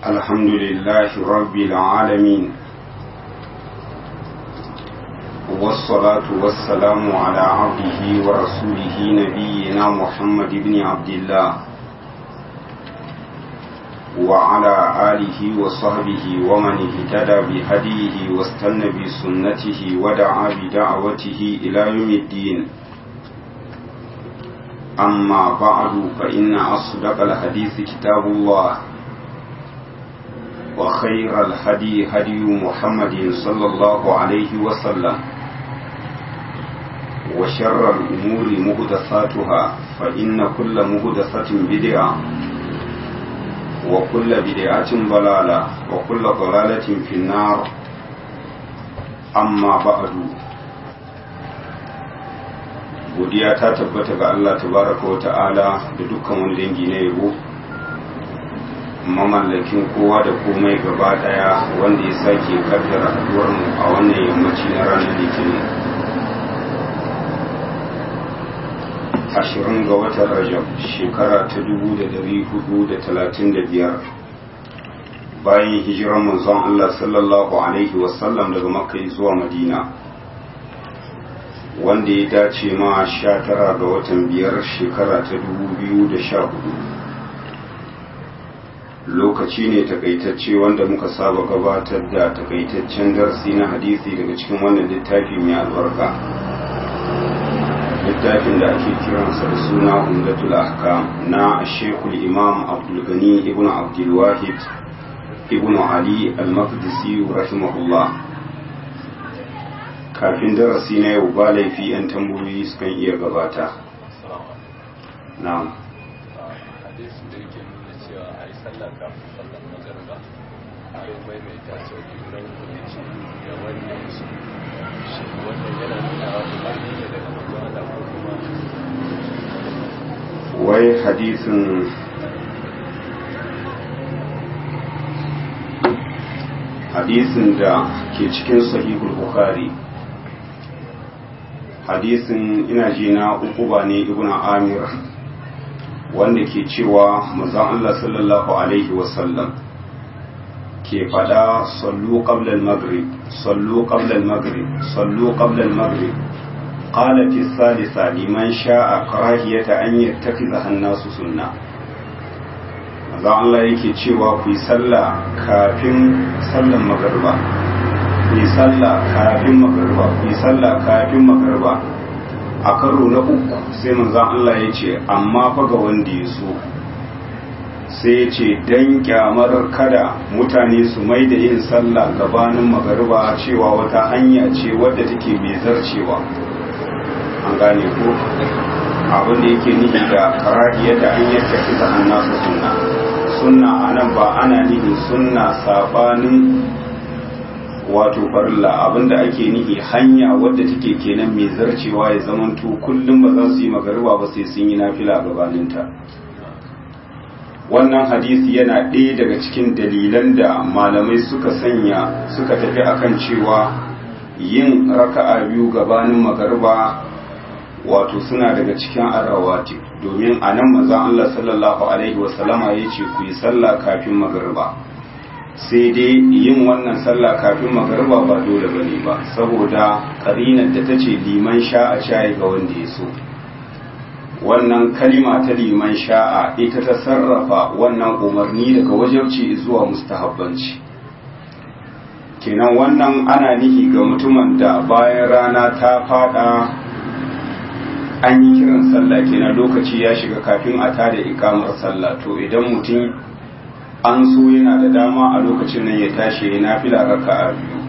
الحمد لله رب العالمين والصلاة والسلام على عبده ورسوله نبينا محمد بن عبد الله وعلى آله وصحبه ومن اهتدى بهديه واستنى بسنته ودعا بدعوته إلى يوم الدين أما بعد فإن أصدق الحديث كتاب الله وخير الهدي هدي محمد صلى الله عليه وسلم وشر الأمور محدثاتها فإن كل محدثة بدعة وكل بدعة ضلالة وكل ضلالة في النار أما بعد godiya ta tabbata ga Allah tabaraka wa ta'ala da dukkan wani dangi na yabo mamallakin kowa da komai gaba daya wanda ya sake kaddara haduwar mu a wannan yammaci na ranar litinin 20 ga watan Rajab shekara ta 1435 bayan hijiran manzon Allah sallallahu alaihi wasallam daga Makka zuwa Madina wanda ya dace ma 19 ga watan 5 shekara ta 2014 lokaci ne takaitacce wanda muka saba gabatar da takaitaccen darasi na hadisi daga cikin wannan littafi mai albarka littafin da ake kiransa da suna Umdatul Ahkam na Sheikhul Imam Abdul Ghani ibn Abdul Wahid ibn Ali al-Maqdisi rahimahullah. Kafin darasi na yau ba laifi 'yan tambayoyi sukan iya gabata. Na'am. Hadisin da yake nuna cewa a yi sallah kafin sallar magariba a yi maimaita sau biyu nan kuma ce da wannan shi wannan yana nuna wa umarni ne daga magana ko kuma wai hadisin da ke cikin sahihul Bukhari hadisin ina ji na Uquba ne ibn Amir wanda ke cewa manzon Allah sallallahu alaihi wasallam ke fada sallu qabla al-maghrib sallu qabla al-maghrib sallu qabla al-maghrib qala fi thalitha liman sha'a karahiyata an yattakhidha an-nasu sunnah manzon Allah yake cewa ku yi sallah kafin sallan magriba ku yi sallah kafin magriba ku yi sallah kafin magriba a karo na uku sai manzon Allah ya ce amma fa ga wanda ya so sai ya ce dan kyamar kada mutane su mai da yin sallah gabanin magariba cewa wata hanya ce wadda take mai zarcewa an gane ko abin da yake nihi da karahiyar da an yadda kisa annasu sunna anan ba ana nihin sunna sabanin wato farilla abinda ake nihi hanya wadda take kenan mai zarcewa ya zamanto kullum ba za su yi magariba ba sai sun yi nafila gabaninta wannan hadisi yana ɗaya daga cikin dalilan da malamai suka tafi akan cewa yin raka'a biyu gabanin magariba wato suna daga cikin arrawati domin anan manzon Allah sallallahu alaihi wasallama yace ku yi sallah kafin magariba sai dai yin wannan sallah kafin magariba ba dole bane ba saboda karinar da tace liman sha'a shayi ga wanda ya so wannan kalima ta liman sha'a ita ta sarrafa wannan umarni daga wajibci zuwa mustahabbanci kenan wannan ana nihi ga mutumin da bayan rana ta fada an yi kiran sallah kenan lokaci ya shiga kafin a tada ikamar sallah to idan mutum an so yana da dama a lokacin nan ya tashi ya nafila raka'a biyu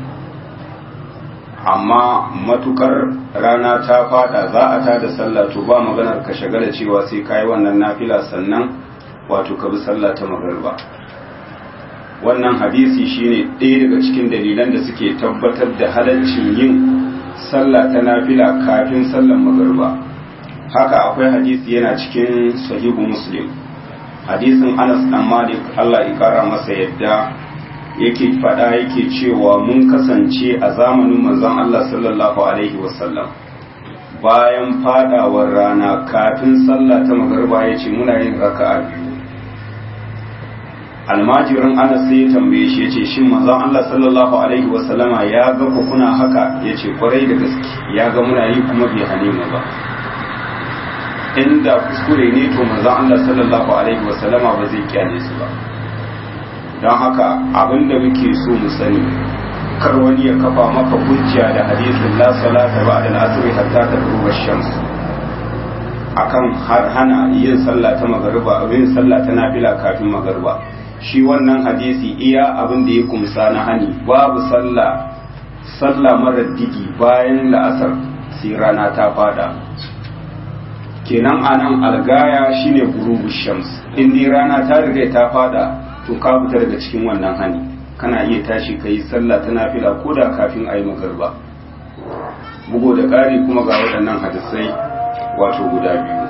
amma matukar rana ta fada za a tada sallah to ba maganar ka shagala cewa sai kai wannan nafila sannan wato ka bi sallah ta magriba wannan hadisi shine ɗaya daga cikin dalilan da suke tabbatar da halaccin yin sallah ta nafila kafin sallar magriba haka akwai hadisi yana cikin sahihu Muslim hadisin Anas dan Malik Allah ya kara masa yadda yake fada yake cewa mun kasance a zamanin manzon Allah sallallahu alaihi wasallam bayan fadawar rana kafin sallah ta magriba yace muna yin raka'a biyu almajirin Anas sai ya tambaye shi yace shin manzon Allah sallallahu alaihi wasallama ya ga ku kuna haka yace kwarai da gaske ya ga muna yi kuma bai hane mu ba. Inda kuskure ne to manzon Allah sallallahu alaihi wasallama ba zai kyale su ba. Don haka abinda muke so mu sani, kar wani ya kafa maka hujja da hadisin la salata ba'da al-asr hatta tagruba ash-shams akan har hana yin sallah ta magariba, yin sallah ta nafila kafin magariba. Shi wannan hadisi iya abin da ya kumsa na hani, babu sallah marar digi bayan la'asar sai rana ta fada. Kenan anan algaya shine gurubu shams, in dai rana ta riga ta fada to ka fita daga cikin wannan hani, kana iya tashi kai sallah ta nafila ko da kafin ayi magariba. Bugo da ƙari kuma ga waɗannan hadisai wato guda biyu.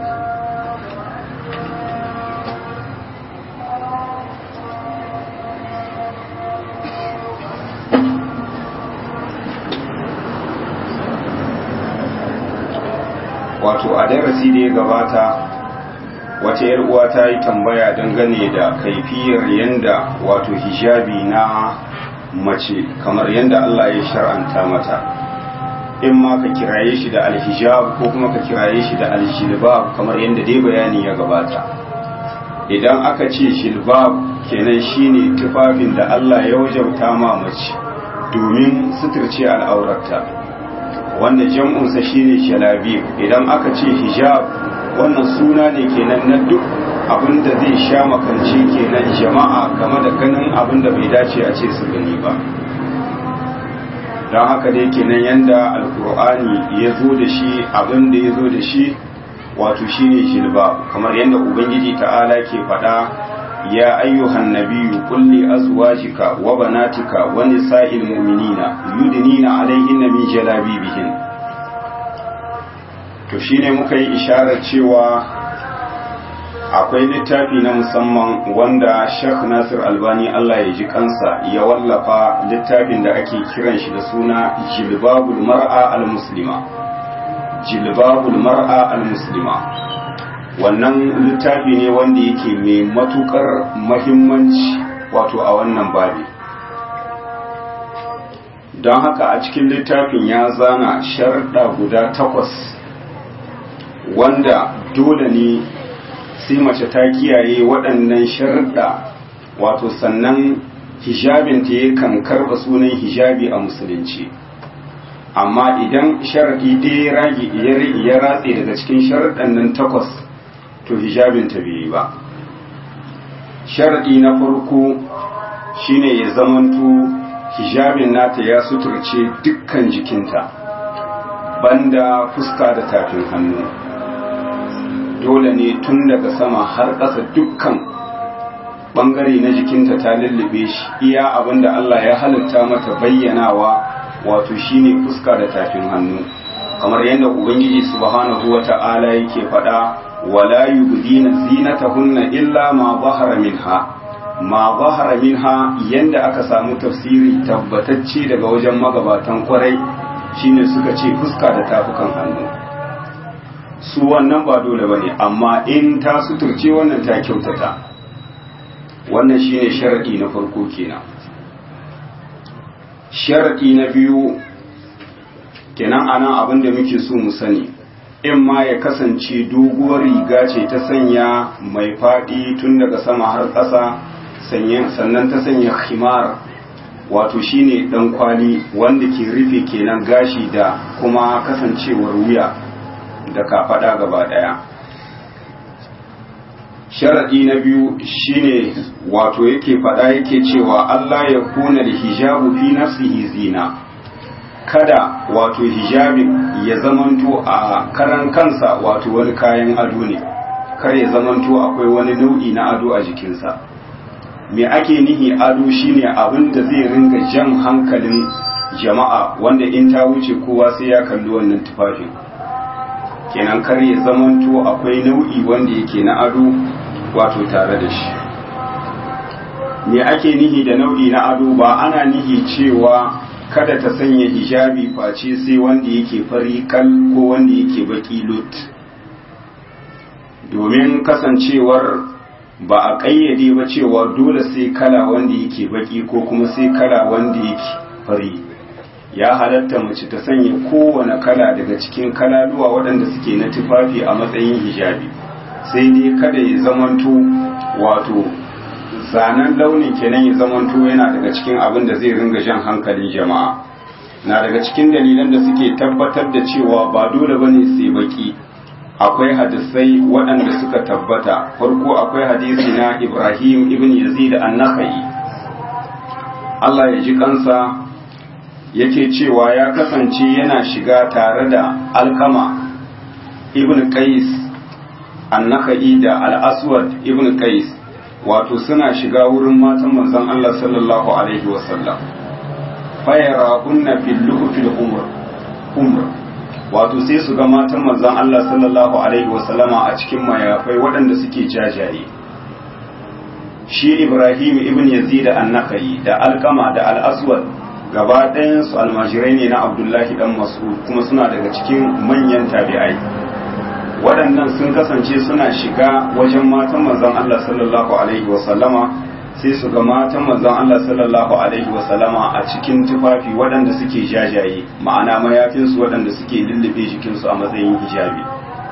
Wato a darasi da ya gabata wace yar uwa ta yi tambaya dangane da kaifiyar yanda wato hijabi na mace kamar yanda Allah ya shar'anta mata, in ma ka kiraye shi da alhijab ko kuma ka kiraye shi da aljilbab kamar yanda dai bayani ya gabata. Idan aka ce jilbab kenan shine tufafin da Allah ya wajabta ma mace domin suturce al'aurarta, wanda jam'unsa shine shalabib. Idan aka ce hijab wannan suna ne kenan na duk abinda zai sha makance kenan jama'a game da ganin abinda bai dace a ce su gani ba. Don haka dai kenan yanda alkur'ani ya zo da shi, abinda ya zo da shi wato shine jilbab, kamar yanda ubangiji ta'ala ke faɗa ya ayyuhan nabiyyu qul li azwajika wa banatika wa nisa'il mu'minina yudnina alayhinna min jalabibihin. to shine muka yi isharar cewa akwai littafi na musamman wanda Sheikh Nasir Albani Allah ya ji kansa ya wallafa, littafin da ake kiran shi da suna Jilbabul Mar'a al-Muslima. Jilbabul Mar'a al-Muslima wannan littafi ne wanda yake mai matukar mahimmanci wato a wannan babi. Don haka a cikin littafin ya zana sharɗa guda 8 wanda dole ne sai mace ta kiyaye waɗannan sharɗa, wato sannan hijabinta yakan karɓa sunan hijabi a musulunci. Amma idan sharaɗi ɗaya ya ratse daga cikin sharaɗan nan 8 to hijabinta bai yi ba. Sharaɗi na farko shine ya zamanto hijabin nata ya suturce dukkan jikinta banda fuska da tafin hannu. Dole ne tun daga sama har ƙasa dukkan ɓangare na jikinta ta lullube shi, iya abinda Allah ya halitta mata bayyanawa wato shine fuska da tafin hannu, kamar yadda ubangiji subhanahu wata'ala yake faɗa wala yubdina zinatahunna illa ma zahara minha. Ma zahara minha yanda aka samu tafsiri tabbatacce daga wajen magabatan kwarai shine suka ce fuska da tafukan hannu. Su wannan ba dole bane, amma in ta suturce wannan ta kyautata. Wannan shine sharadi na farko kenan. Sharadi na biyu kenan anan abinda muke so mu sani, in ma ya kasance doguwar riga ce ta sanya mai faɗi tun daga sama har ƙasa, sannan ta sanya khimar wato shine dan kwali wanda ke rufe kenan gashi da kuma kasancewar wuya da kafada gaba daya. Sharadi na biyu shine wato yake fada yake cewa Allah ya kuna da hijabu fi nafsihi zina, kada wato hijabin ya zamanto a karan kansa wato wani kayan ado ne, kar ya zamanto akwai wani nau'i na ado a jikinsa. Me ake nihi ado shine abin da zai ringa jan hankalin jama'a wanda in ta wuce kowa sai ya kalli wannan tufafin. Kenan kar ya zamanto akwai nau'i wanda yake na ado wato tare da shi. Me ake nihi da nau'i na ado? Ba ana nihi cewa kada ta sanya hijabi face sai wanda yake fari kal ko wanda yake baki lut, domin kasancewar ba a ƙayyade ba cewa dole sai kala wanda yake baki ko kuma sai kala wanda yake fari. Ya halatta mace ta sanya kowane kala daga cikin kalaluwa waɗanda suke na tufafi a matsayin hijabi, sai dai kada ya zamanto wato zanen launin kenan ya zamanto yana daga cikin abin da zai ringa jan hankalin jama'a. Na daga cikin dalilan da suke tabbatar da cewa ba dole bane sai baki, akwai hadisai waɗanda suka tabbata. Farko akwai hadisi na Ibrahim ibn Yazid an-Nakhai, Allah ya ji kansa, yake cewa ya kasance yana shiga tare da Alkama ibn Qais an-Nakhai da al-Aswad ibn Qais, wato suna shiga wurin matan manzon Allah sallallahu alaihi wasallam. Fayarahunna fil luhfil umr, wato sai su ga matan manzon Allah sallallahu alaihi wasallama a cikin mayafai waɗanda suke jajaye. Shi Ibrahim ibn Yazid an-Nakhai da Alkama da al-Aswad gaba ɗayan su almajirai ne na Abdullahi dan Mas'ud, kuma suna daga cikin manyan tabi'ai. Waɗannan sun kasance suna shiga wajen matan manzon Allah sallallahu alaihi wasallama, sai su ga matan manzon Allah sallallahu alaihi wasallama a cikin tufafi waɗanda suke jajaye, ma'ana mayafinsu waɗanda suke lullube jikinsu a matsayin hijabi.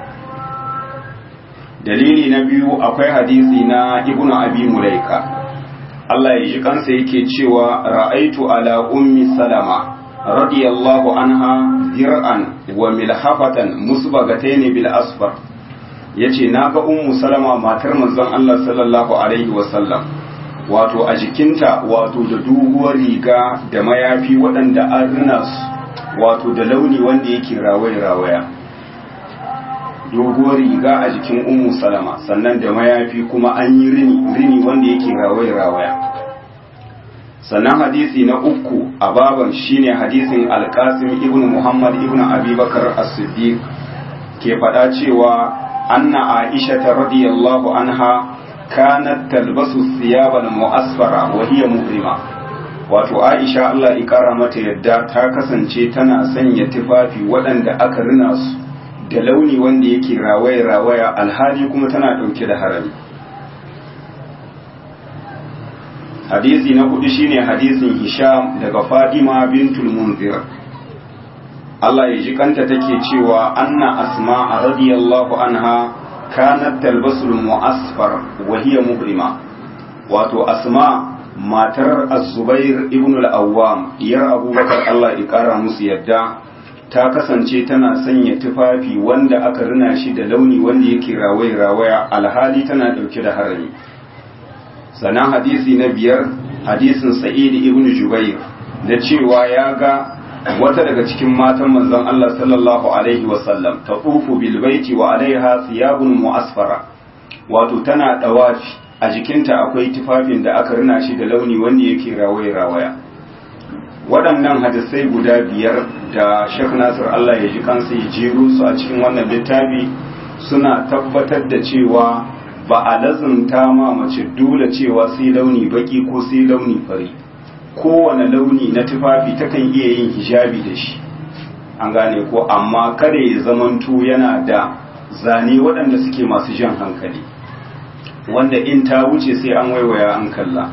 Dalili na biyu akwai hadisi na Ibn Abi Mulaika, Allah ya ji kansa yake cewa ra'aitu ala ummi Salama radiyallahu anha dir'an wa milhafatan musbagataini bil asfar. Yace naga ummu Salama matar manzon Allah sallallahu alaihi wasallam, wato a jikinta wato da doguwar riga da mayafi waɗanda an rina su wato da launi wanda yake rawaya. Doguwar riga a jikin ummu Salama, sannan da mayafi kuma an yi rini wanda yake rawaya. Sannan hadisi na uku a baban shine hadisin Al-Qasim ibn Muhammad ibn Abi Bakar as-Siddiq ke faɗa cewa anna Aisha radiyallahu anha kanat talbasu thiyaba al-mu'asfara wa hiya muhrima. Wato Aisha Allah ya kara mata yadda ta kasance tana sanya tufafi waɗanda aka rina su da launi wanda yake rawaya alhali kuma tana ɗauke da harami. Hadisi na hudu shine hadisin Hisham daga Fatima bintul Munzir, Allah ya ji kanta take cewa anna Asma radiyallahu anha kanat talbasul mu'asfar wa hiya muhrima. Wato Asma matar Az-Zubair ibn al-Awwam diyar Abubakar Allah ya kara musu yadda, ta kasance tana sanya tufafi wanda aka rina shi da launi wanda yake rawaya alhali tana dauke da harami. Sannan hadisi na biyar hadisin Sa'id ibn Jubair da cewa ya ga wata daga cikin matan manzon Allah sallallahu alaihi wasallam ta tufu bil baiti wa alaiha thiyabun mu'asfara, wato tana dawafi a jikinta akwai tufafin da aka rina shi da launi wanda yake rawaya. Waɗannan hadisai guda biyar da Sheikh Nasir Allah ya ji kansa ya jero su a cikin wannan littafi suna tabbatar da cewa ba a lazumta ma mace dole cewa sai launi baki ko sai launi fari. Kowane launi na tufafi takan iya yin hijabi da shi, an gane ko, amma kada ya zamanto yana da zane waɗanda suke masu jan hankali, wanda in ta wuce sai an waiwaya an kalla.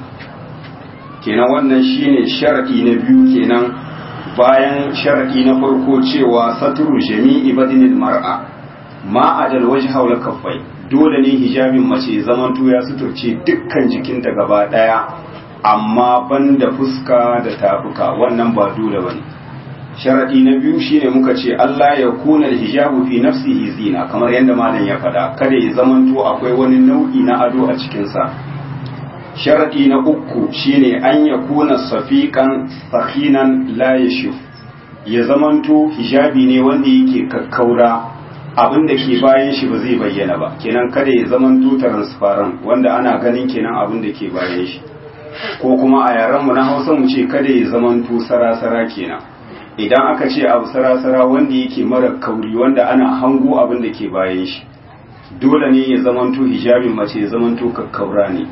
Kenan wannan shine sharadi na biyu kenan, bayan sharadi na farko cewa satru jami'i badinil mar'a ma adal wajha wal kaffai, dole ne hijabin mace zamanto ya suturce dukkan jikinta gaba daya, amma banda fuska da tafuka, wannan ba dole bane. Sharadi na biyu shine muka ce Allah ya kuna hijabu fi nafsihi zina, kamar yadda malam ya faɗa, kada ya zamanto akwai wani nau'i na ado a cikin sa. Sharadi na uku shine an ya kuna safiqan sakhinan la yashuf, ya zamanto hijabi ne wanda yake kakkaura, abin da ke bayan shi ba zai bayyana ba, kenan kada ya zamanto transparent wanda ana ganin kenan abin da ke bayan shi, ko kuma a yaran mu na Hausa mu ce kada ya zamanto sarasara kenan. Idan aka ce abu sarasara wanda yake mara kauri wanda ana hango abin da ke bayan shi, dole ne ya zamanto hijabin mace ya zamanto kakkaura ne.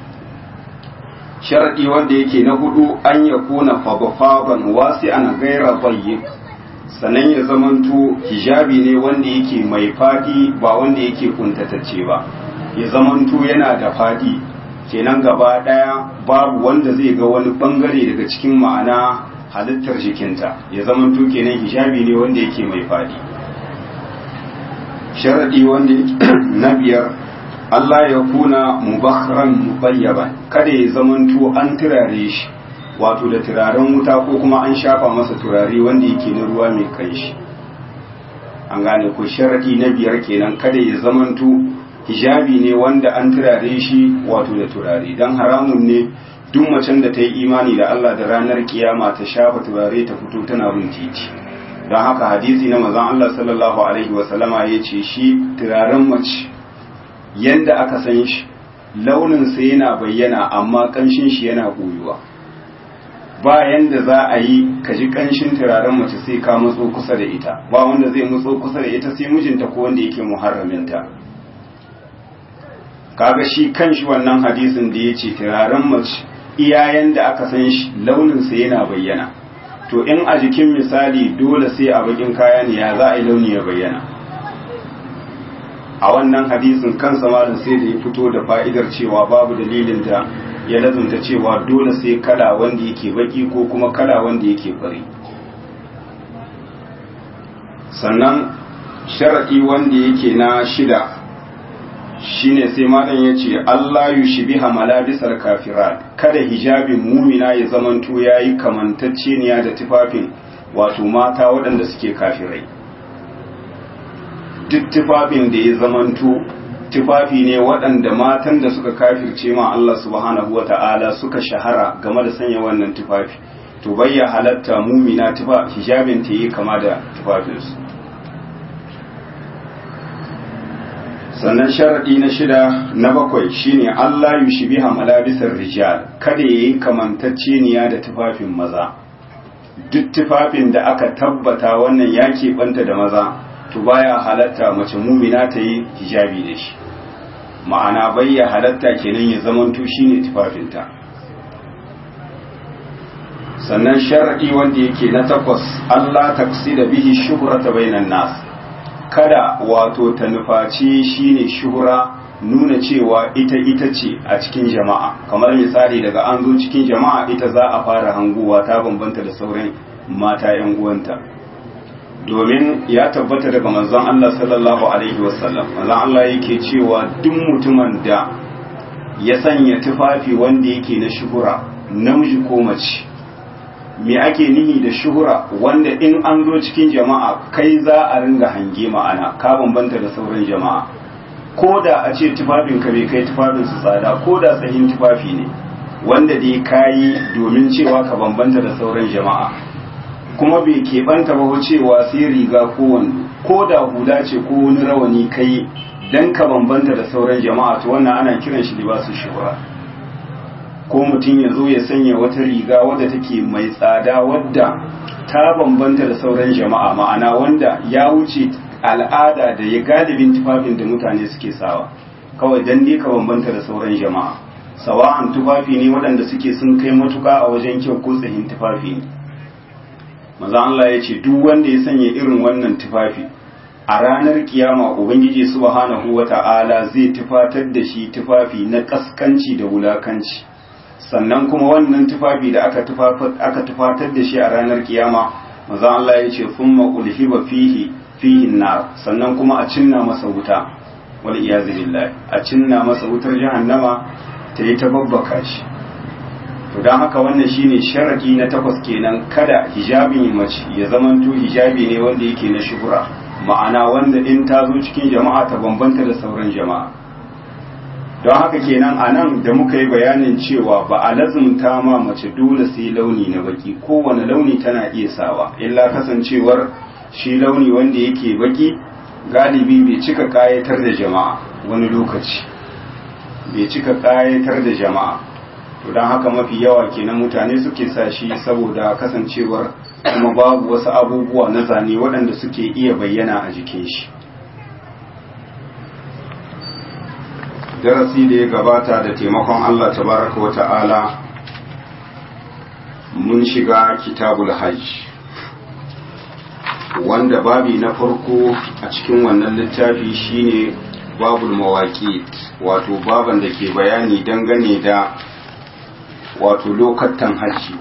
Sharadi wanda yake na hudu an ya kuna fabafaban wasi ana gaira bayyik, sannan ya zamanto hijabi ne wanda yake mai fadi ba wanda yake kuntatacce ba, ya zamanto yana da fadi kenan gaba daya babu wanda zai ga wani bangare daga cikin ma'ana halittar jikinta, ya zamanto kenan hijabi ne wanda yake mai fadi. Sharadi wanda na biyar, Allah ya kuna mubakhran mubayyaban, kada ya zamanto an turare shi wato da turaren wuta ko kuma an shafa masa turare wanda yake na ruwa mai kanshi. An gane ko sharadi na biyar kenan, kada ya zamanto hijabi ne wanda an turare shi wato da turare, dan haramun ne duk macen da ta yi imani da Allah da ranar kiyama ta shafa turare ta fito tana bin titi. Don haka hadisi na manzon Allah sallallahu alaihi wasallama ya ce shi turaren mace yanda aka san shi launinsa yana bayyana amma kanshin shi yana koyuwa. Ba yanda za a yi ka ji kanshin turaren mace sai ka matso kusa da ita, ba wanda zai matso kusa da ita sai mijinta ko wanda yake muharraminta. Kaga shi kanshi wannan hadisin da ya ce turaren mace iyayen da aka san shi launinsa yana bayyana, to in a jikin misali dole sai a bakin kaya ne ya za a yi launi ya bayyana. A wannan hadisin kansa malin sai da ya fito da fa'idar cewa babu dalilin da ya lazumta cewa dole sai kala wanda yake baki ko kuma kala wanda yake fari. Sannan shar'i wanda yake na shida shine sai malam yace Allah yushbiha malabisal kafirat, kada hijabin mumina ya zamanto yayi kamantacceniya da tufafin wato mata waɗanda suke kafirai. Duk tufafin da ya zamanto tufafi ne waɗanda matan da suka kafirce ma Allah subhanahu wata'ala suka shahara game da sanya wannan tufafi, to bayya halatta mumina hijabin ta yi kama da tufafinsu. Sannan sharaɗi na shida na bakwai shine Allah yushbiha malabisar rijal, kada yayi kamantacceniya da tufafin maza. Duk tufafin da aka tabbata wannan ya keɓanta da maza to baya halatta mace mumina ta yi hijabi da shi, ma'ana bayya halatta kenan ya zamanto shine tufafinta. Sannan sharaɗi wanda yake na takwas, Allah taksida bihi shuhrata bainan nas, kada wato ta nufaci shine shuhura, nuna cewa ita ce a cikin jama'a, kamar misali daga an zo cikin jama'a ita za a fara hanguwa ta bambanta da sauran mata yan uwanta. Domin ya tabbata daga manzon Allah sallallahu alaihi wasallam, manzon Allah yake cewa duk mutumin da ya sanya tufafi wanda yake na shuhura, namiji ko mace, me ake nihi da shuhura, wanda in an zo cikin jama'a kai za a ringa hange, ma'ana ka bambanta da sauran jama'a, ko da a ce tufafin ka bai kai tufafin su tsada, ko da tsayin tufafi ne wanda dai kayi domin cewa ka bambanta da sauran jama'a, kuma bai keɓanta ba cewa sai riga ko wando, ko da hula ce ko wani rawani kai dan ka bambanta da sauran jama'a, to wannan ana kiran shi libasu shuhura. Ko mutum ya zo ya sanya wata riga wadda take mai tsada wadda ta bambanta da sauran jama'a, ma'ana wanda ya wuce al'ada da ya galibin tufafin da mutane suke sawa, kawai dan dai ka bambanta da sauran jama'a, sawa'an tufafi ne waɗanda suke sun kai matuka a wajen kyau ko tsahin tufafi ne. Maza Allah ya ce duk wanda ya sanya irin wannan tufafi a ranar kiyama Ubangiji subhanahu wata'ala zai tufatar da shi tufafi na kaskanci da wulakanci. Sannan kuma wannan tufafi da aka tufatar da shi a ranar kiyama, maza Allah ya ce thumma ulhiba fihi nar, sannan kuma a cinna masa wuta, wal iyazu billahi, a cinna masa wutar jahannama ta yi ta babbaka shi. To dan haka wannan shine sharadi na takwas kenan, kada hijabin mace ya zamanto hijabi ne wanda yake na shuhura, ma'ana wanda in ta zo cikin jama'a ta bambanta da sauran jama'a. Don haka kenan a nan da muka yi bayanin cewa ba a lazumta ma mace dole sai launi na baki, kowane launi tana iya sawa, illa kasancewar shi launi wanda yake baki galibi bai cika kayatar da jama'a, wani lokaci bai cika kayatar da jama'a. To don haka mafi yawa kenan mutane suke sa shi saboda kasancewar kuma babu wasu abubuwa na zane waɗanda suke iya bayyana a jikin shi. Darasi da ya gabata da taimakon Allah tabaraka wa ta'ala mun shiga kitabul hajj, wanda babi na farko a cikin wannan littafi shine babul mawaqit, wato baban da ke bayani dangane da wato lokatan hajji.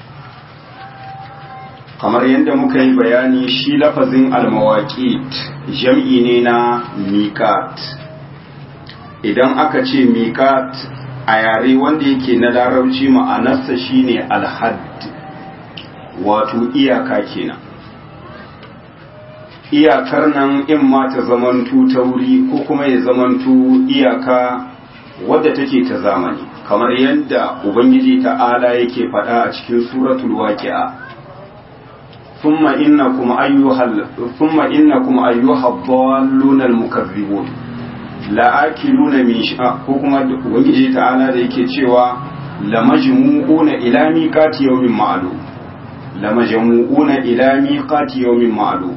Kamar yadda muka yi bayani, shi lafazin almawaqit jam'i ne na miqat. Idan aka ce miqat a yare wanda yake na larabci ma'anarsa shine alhadd, wato iyaka kenan. Iyakar nan in ma ta zamantu ta wuri ko kuma ya zamantu iyaka wadda take ta zamani, kamar yadda ubangiji ta'ala yake faɗa a cikin suratul waqi'a, thumma innakum ayyuhal dalluna almukazzibun la'akiluna min ko kuma ubangiji ta'ala da yake cewa lamajmu'una ila miqati yawmin ma'lum, lamajmu'una ila miqati yawmin ma'lum.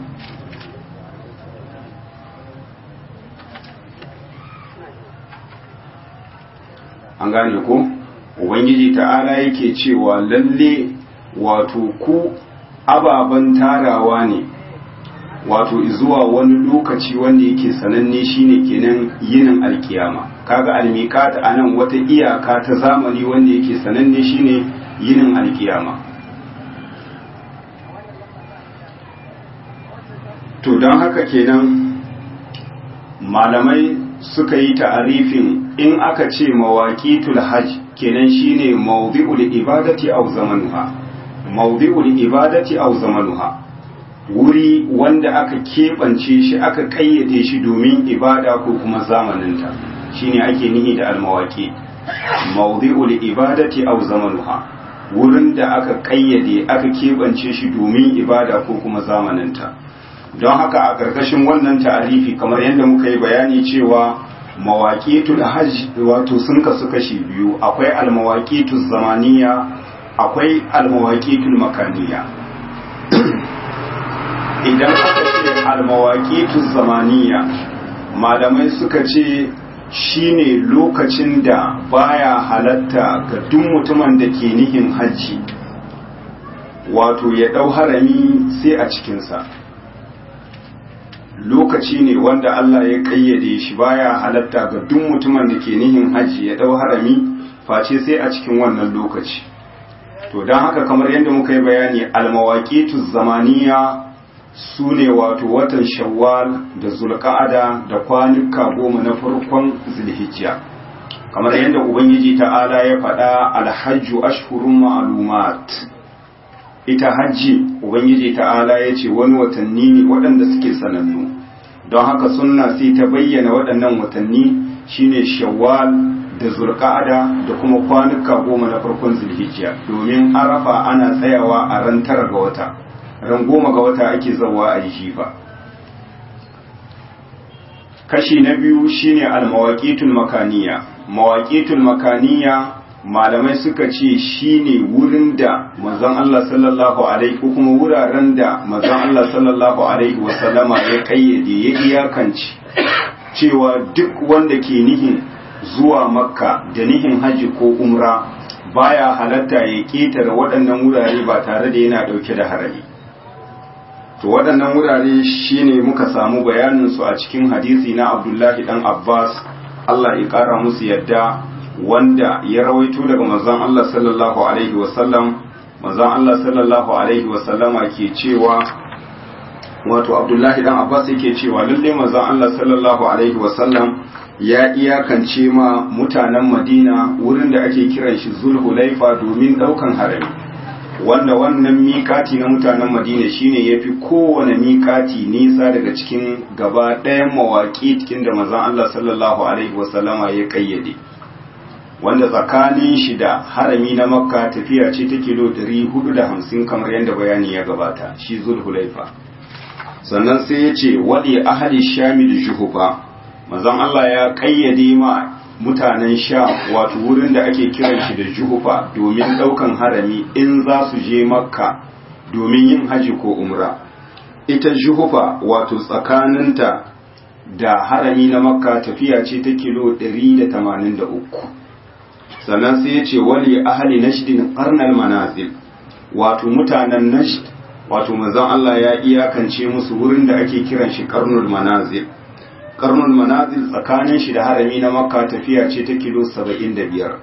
An gane ko ubangiji ta'ala yake cewa lalle wato ku ababen tarawa ne, wato zuwa wani lokaci wanda yake sananne shine kenan yinin alkiyama. Kaga almiqat anan wata iyaka ta zamani wanda yake sananne shine yinin alkiyama. To don haka kenan malamai suka yi ta'arifin in aka ce mawaqitul hajj kenan shine mawdi'ul ibadati aw zamanuha, mawdi'ul ibadati aw zamanuha, wuri wanda aka keɓance shi aka kayyade shi domin ibada ko kuma zamaninta, shine ake nihi da almawaqi. Mawdi'ul ibadati aw zamanuha, wurin da aka kayyade aka keɓance shi domin ibada ko kuma zamaninta. Don haka a ƙarƙashin wannan ta'arifi kamar yadda muka yi bayani cewa mawaqitul hajj wato sun kasu kashi biyu, akwai almawaqitul zamaniya, akwai almawaqitul makaniya. Idan aka ce almawaqitul zamaniya, malamai suka ce shine lokacin da baya halatta ga duk mutumin da ke nihin hajji wato ya dau harami sai a cikinsa. Lokaci ne wanda Allah ya kayyade shi, baya halatta ga duk mutumin da ke nihin hajji ya dau harami face sai a cikin wannan lokaci. To don haka kamar yadda muka yi bayani, almawaqitu zamaniya su ne wato watan shawwal da zulqa'ada da kwanuka 10 na farkon zulhijja. Kamar yadda ubangiji ta'ala ya faɗa, alhajju ashhurun ma'lumat. Ita hajji ubangiji ta'ala ya ce wani watanni ne waɗanda suke sanannu. Don haka sunna sai ta bayyana waɗannan watanni shine shawwal da zulqa'ada da kuma kwanuka 10 na farkon zulhijja, domin arafa ana tsayawa a ran 9 ga wata, ran 10 ga wata ake zawa a yi jifa. Kashi na biyu shine almawaqitul makaniya. Mawaqitul makaniya malamai suka ce shine wurin da manzon Allah sallallahu alaihi ko kuma wuraren da manzon Allah sallallahu alaihi wasallama ya kayyade, ya iyakanci cewa duk wanda ke nihin zuwa makka da nihin haji ko umra baya halatta ya ketare waɗannan wurare ba tare da yana ɗauke da harami. To waɗannan wurare shine muka samu bayanin su a cikin hadisi na Abdullahi dan Abbas, Allah ya ƙara musu yadda, wanda ya rawaito daga manzon Allah sallallahu alaihi wasallam. Manzon Allah sallallahu alaihi wasallama ke cewa, wato Abdullahi dan Abbas yake cewa lalle manzon Allah sallallahu alaihi wasallam ya iyakance ma mutanen Madina wurin da ake kiran shi Zulhulaifa domin daukan harami, wanda wannan miƙati na mutanen Madina shine yafi kowane miƙati nisa daga cikin gaba ɗayan mawaƙi cikin da manzon Allah sallallahu alaihi wasallama ya kayyade, wanda tsakanin shi da harami na Makka tafiya ce ta kilo 450 kamar yadda bayani ya gabata, shi Zulhulaifa. Sannan sai ya ce wali ahli shami da juhufa, manzon Allah ya kayyade ma mutanen sha wato wurin da ake kiran shi da juhufa domin daukan harami in za su je Makka domin yin haji ko umra. Ita juhufa wato tsakaninta da harami na Makka tafiya ce ta kilo 183. Sannan sai ya ce wali ahli nashdin qarnal manazil, wato mutanen najd, wato manzon Allah ya iyakance musu wurin da ake kiran shi qarnul manazil. qarnul manazil tsakanin shi da harami na makka tafiya ce ta kilo 75.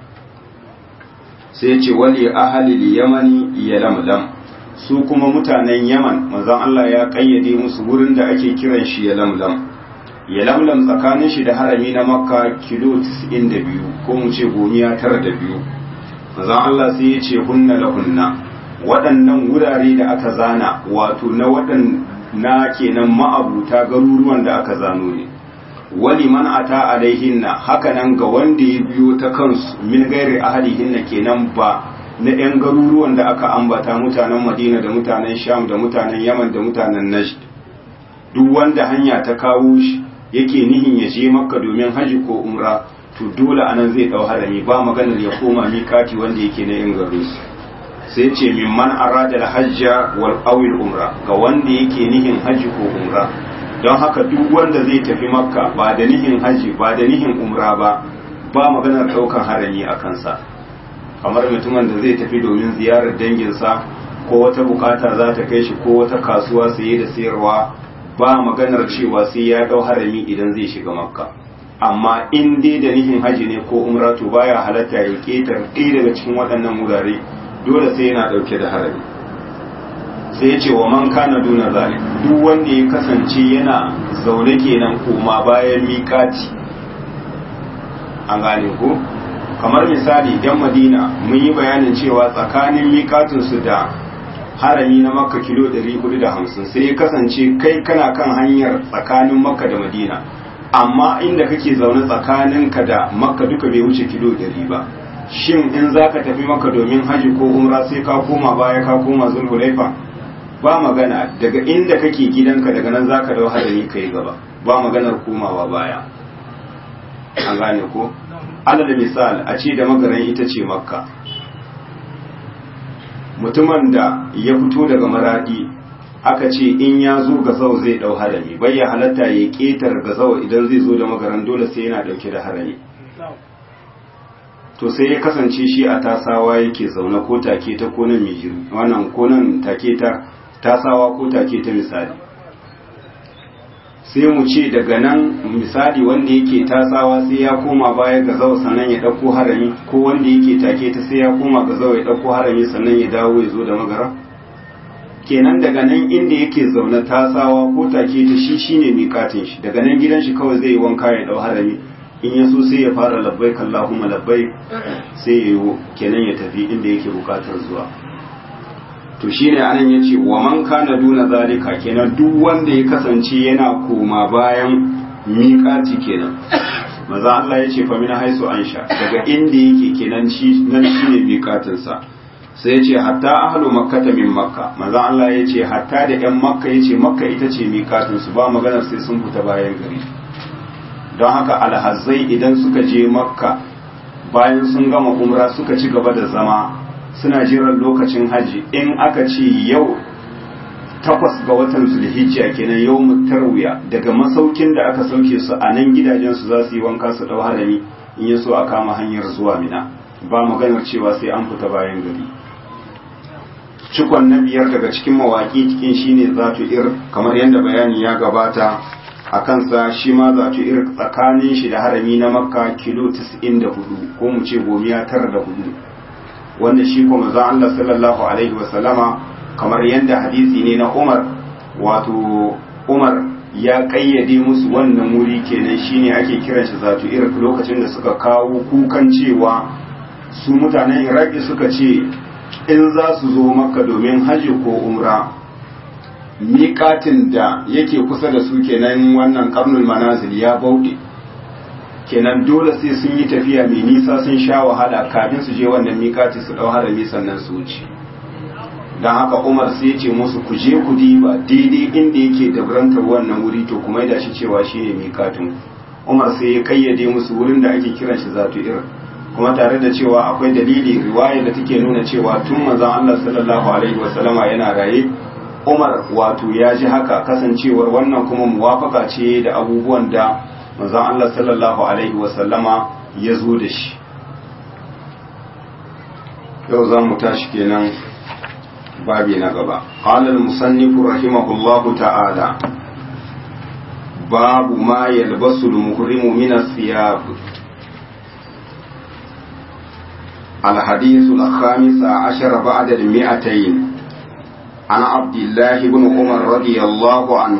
sai ya ce wali ahalil yamani yalamlam, su kuma mutanen yaman manzon Allah ya kayyade musu wurin da ake kiran shi yalamlam. yalamlam tsakanin shi da harami na makka kilo 92 ko mu ce gomiya 92. manzon Allah sai ya ce hunna la hunna, waɗannan wurare da aka zana wato na waɗanna kenan ma'abuta garuruwan da aka zano ne. wali man ata alaihinna, hakanan ga wanda ya biyo ta kansu min gairi ahalihinna kenan ba na ‘yan garuruwan da aka ambata mutanen Madina da mutanen Sham da mutanen Yaman da mutanen Najd, duk wanda hanya ta kawo shi yake nihin ya je Makka domin haji ko umra, to dole anan zai dau harami, ba maganar ya koma mikati wanda yake na ‘yan garinsu. sai ce mimman arada al-hajja wal awil umra, ga wanda yake nihin haji ko umra. don haka duk wanda zai tafi Makka ba da nihin haji ba da nihin umra ba maganar daukan harami a kansa. kamar mutumin da zai tafi domin ziyarar danginsa ko wata bukata za ta kai shi ko wata kasuwa saye da sayarwa, ba maganar cewa sai ya dau harami idan zai shiga Makka. amma in dai da nihin haji ne ko umra to baya halatta ya ketar ɗaya daga cikin waɗannan wurare, dole sai yana ɗauke da harami. sai ya ce wa man kana duna zalik, duk wanda ya kasance yana zaune kenan koma bayan miƙati. an gane ko kamar misali yan Madina mun yi bayanin cewa tsakanin miƙatinsu da harami na Makka kilo 450, sai ya kasance kai kana kan hanyar tsakanin Makka da Madina, amma inda kake zaune tsakaninka da Makka duka bai wuce kilo 100 ba. shin in zaka tafi Makka domin haji ko umra sai ka koma baya ka koma Zulhulaifa? ba magana, daga inda kake gidanka daga nan zaka dau harami kai gaba, ba maganar komawa baya. an gane ko alal misal a ce da magaran ita ce Makka, mutumin da ya fito daga Maradi aka ce in ya zo Gazau zai dau harami, bai ya halatta ya ketar Gazau idan zai zo da magaran, dole sai yana dauke da harami. to sai ya kasance shi a Tasawa yake zaune ko take ta ko nan Mijiri, wannan ko nan take ta Tasawa ko take ta misali, sai mu ce daga nan misali wanda yake Tasawa sai ya koma baya Gazau sannan ya dauko harami, ko wanda yake take ta sai ya koma Gazau ya dauko harami sannan ya dawo ya zo da magara. kenan daga nan inda yake zaune Tasawa ko take ta shi shine miƙatin shi, daga nan gidan shi kawai zai yi wanka ya dau harami, in ya so sai ya fara labbaik Allahumma labbaik, sai ya yi kenan ya tafi inda yake bukatar zuwa. to shine anan yace wa man kana duna zalika, kenan duk wanda ya kasance yana koma bayan miƙati kenan. maza Allah yace fa min haisu ansha, daga inda yake kenan shi nan shine miƙatin sa. sai yace hatta ahlu makkata min makka, maza Allah yace hatta da ƴan makka, yace makka ita ce miƙatin su, ba maganar sai sun fita bayan gari. don haka alhazzai idan suka je makka bayan sun gama umra suka ci gaba da zama suna jiran lokacin haji, in aka ce yau 8 ga watan Zulhijja kenan yawmut tarwiya, daga masaukin da aka sauke su a nan gidajen su za su yi wanka su dau harami, in yaso a kama hanyar zuwa Mina, ba maganar cewa sai an fita bayan gari. cikon na 5 daga cikin mawaki cikin shine zatu ir, kamar yadda bayani ya gabata a kansa. shi ma zatu ir tsakanin shi da harami na Makka kilo 94 ko mu ce 904, wanda shi kuma za Allah sallallahu alaihi wasallama kamar yadda hadisi ne na Umar, wato Umar ya kayyade musu wannan wuri kenan shine ake kiran shi zatu ir, lokacin da suka kawo kukan cewa su mutanen Iraki suka ce in za su zo Makka domin haji ko umra, miƙatin da yake kusa da su kenan wannan qarnul manazil ya bauɗe, kenan dole sai sun yi tafiya mai nisa sun sha wahala kafin su je wannan miƙati su dau harami sannan su wuce. don haka Umar sai ya ce musu ku je ku diba daidai inda yake dabrantar wannan wuri, to kuma ya shi cewa shine miƙatin. Umar sai ya kayyade musu wurin da ake kiran shi zatu ir, kuma tare da cewa akwai dalili riwaya da take nuna cewa tun manzon Allah sallallahu alaihi wasallama yana raye Umar wato ya ji haka, kasancewar wannan kuma muwafaka ce da abubuwan da manzon Allah sallallahu alaihi wasallama ya zo da shi. yau za mu tashi kenan babi na gaba. qala al-musannif rahimahullahu ta'ala babu ma yalbasu al-muhrimu min as-siyab. الحديث الخامس عشر بعد 200 عن عبد الله بن عمر رضي الله عنه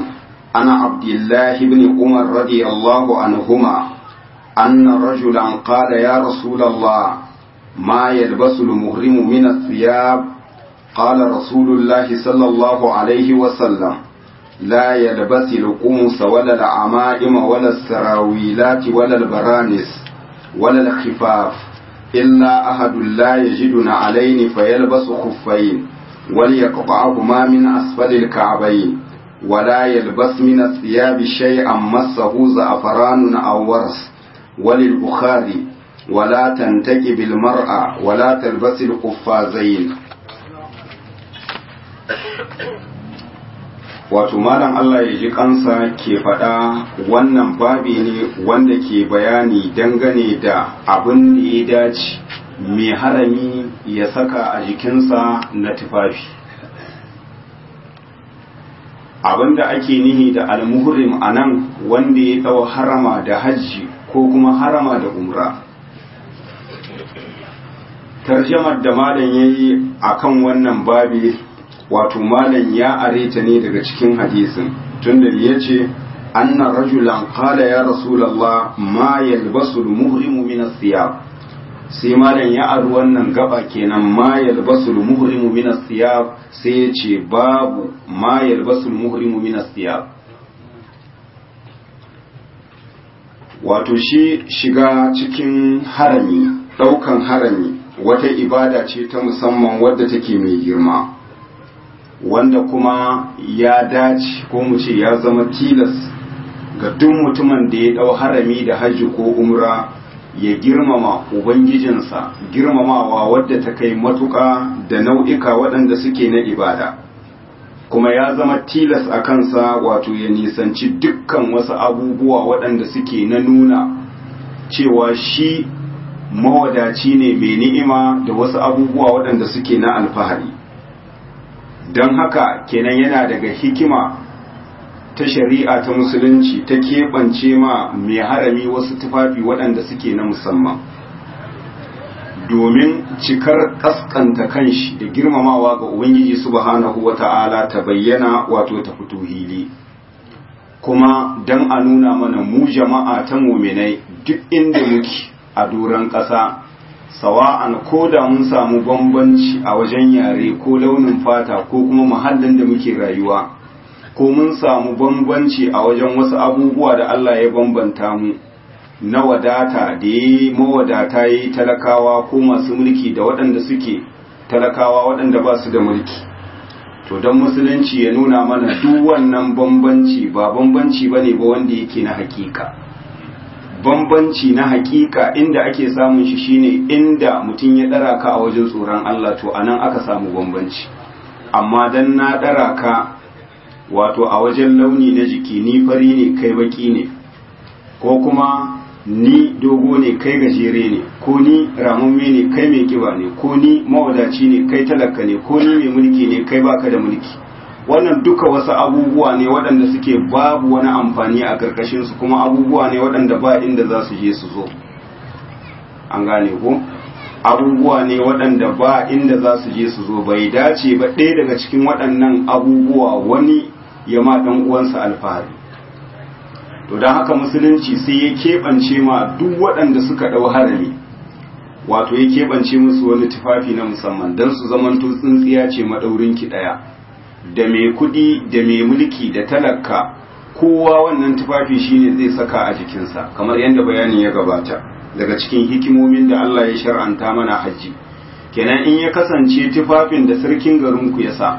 رضي الله عنهما أن رجلا قال يا رسول الله ما يلبس المحرم من الثياب؟ قال رسول الله صلى الله عليه وسلم لا يلبس القمص ولا العمائم ولا السراويلات ولا البرانس ولا الخفاف إلا أحد لا يجد عليه فيلبس خفين وليقطعهما من أسفل الكعبين ولا يلبس من الثياب شيئا مسه زعفران أو ورس. وللبخاري ولا تنتكب المرأة ولا تلبس القفازين. wato malam Allah ya ji kansa ke faɗa wannan babi ne wanda ke bayani dangane da abin da ya dace mai harami ya saka a jikinsa na tufafi. Abin da ake nihi da almuhrim a nan wanda ya ɗau harama da hajji ko kuma harama da umra. Tarjamar da malam ya yi a kan wannan babi wato malam ya areta ne daga cikin hadisin tunda ya ce anna rajulan qala ya rasulullah ma yalbasu al-muhrimu min as-siyab. sai malam ya aru wannan gaba kenan ma yalbasu al-muhrimu min as-siyab sai ya ce babu ma yalbasu al-muhrimu min as-siyab. wato shi shiga cikin harami daukan harami wata ibada ce ta musamman wadda take mai girma wanda kuma ya dace ko mu ce ya zama tilas ga duk mutumin da ya dau harami da hajji ko umra ya girmama ubangijinsa girmamawa wadda ta kai matuƙa da nau'ika waɗanda suke na ibada, kuma ya zama tilas a kansa wato ya nisanci dukkan wasu abubuwa waɗanda suke na nuna cewa shi mawadaci ne mai ni'ima da wasu abubuwa waɗanda suke na alfahari. don haka kenan yana daga hikima ta shari'a ta musulunci ta keɓance ma mai harami wasu tufafi waɗanda suke na musamman domin cikar ƙasƙanta kanshi da girmamawa ga ubangiji subhanahu wata'ala ta bayyana wato ta fito hili, kuma don a nuna mana mu jama'a ta muminai duk inda muke a doron ƙasa sawa'an ko da mun samu bambanci a wajen yare ko launin fata ko kuma muhallin da muke rayuwa ko mun samu bambanci a wajen wasu abubuwa da Allah ya bambanta mu na wadata da ya mawadata ya yi talakawa ko masu mulki da waɗanda suke talakawa waɗanda ba su da mulki. To don musulunci ya nuna mana duk wannan bambanci ba bambanci ba ne ba wanda yake na hakika. Bambanci na hakika inda ake samun shi shine inda mutum ya ɗara ka a wajen tsoron Allah, to anan aka samu bambanci. Amma dan na ɗara ka wato a wajen launi na jiki ni fari ne kai baki ne, ko kuma ni dogo ne kai gajere ne, ko ni ramamme ne kai mai kiba ne, ko ni mawadaci ne kai talaka ne, ko ni mai mulki ne kai baka da mulki. Wannan duka wasu abubuwa ne waɗanda suke babu wani amfani a ƙarƙashin su, kuma abubuwa ne waɗanda ba inda za su je su zo. An gane ko? Abubuwa ne waɗanda ba inda za su je su zo, bai dace ba ɗaya daga cikin waɗannan abubuwa wani ya ma ɗan uwansa alfahari. To don haka musulunci sai ya keɓance ma duk waɗanda suka ɗau harami, wato ya keɓance musu wani tufafi na musamman don su zamanto tsintsiya ce maɗaurinki ɗaya, da mai kuɗi da mai mulki da talaka kowa wannan tufafi shine zai saka a jikinsa, kamar yadda bayanin ya gabata daga cikin hikimomin da Allah ya shar'anta mana hajji. Kenan in ya kasance tufafin da sarkin garinku ya sa,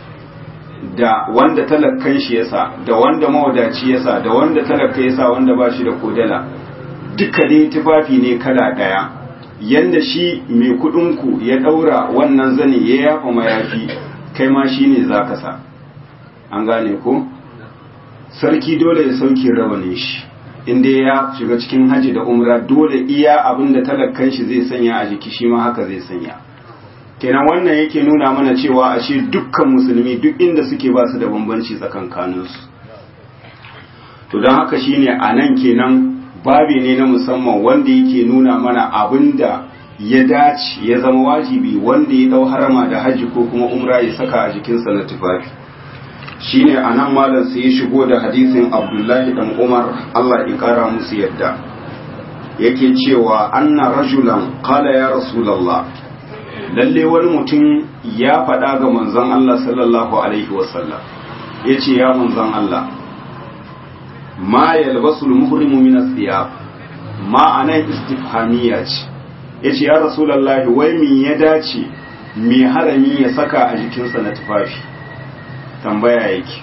da wanda talakkan shi yasa, da wanda mawadaci yasa, da wanda talakka yasa wanda ba shi da kodala, duka dai tufafi ne kala daya. Yanda shi mai kudinku ya daura wannan zane ya yafa mayafi, kai ma shine zaka sa. An gane ko? Sarki dole ya sauke rawanin shi, inda ya shiga cikin haji da umra dole iya abinda talakkan shi zai sanya a jiki shi ma haka zai sanya. Kenan wannan yake nuna mana cewa ashe dukkan musulmi duk inda suke ba su da bambanci tsakankaninsu. to don haka shine a nan kenan babi ne na musamman wanda yake nuna mana abinda ya dace ya zama wajibi wanda ya dau harama da haji ko kuma umra ya saka a jikinsa na tufafi. Shine anan malam sai ya shigo da hadisin Abdullahi dan Umar Allah ya kara musu yadda yake cewa anna rajulan qala ya rasulullah, lalle wani mutum ya faɗa ga manzon Allah sallallahu alaihi wasallam yace ya manzon Allah, ma yalbasul muhrimu min as-siyab, ma anan istifhamiyya ce, yace ya rasulullahi wai me ya dace me harami ya saka a jikinsa na tufafi, tambaya yake.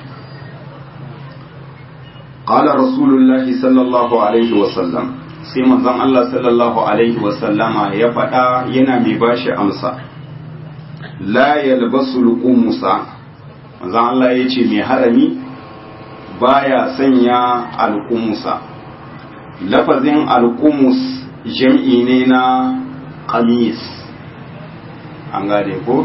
Qala rasulullahi sallallahu alaihi wasallam, sai manzon Allah sallallahu alaihi wasallama ya faɗa yana mai bashi amsa, la yalbasul qumusa, manzon Allah yace mai harami baya sanya alqumusa. Lafazin alqumus jam'i ne na qamis, an gane ko?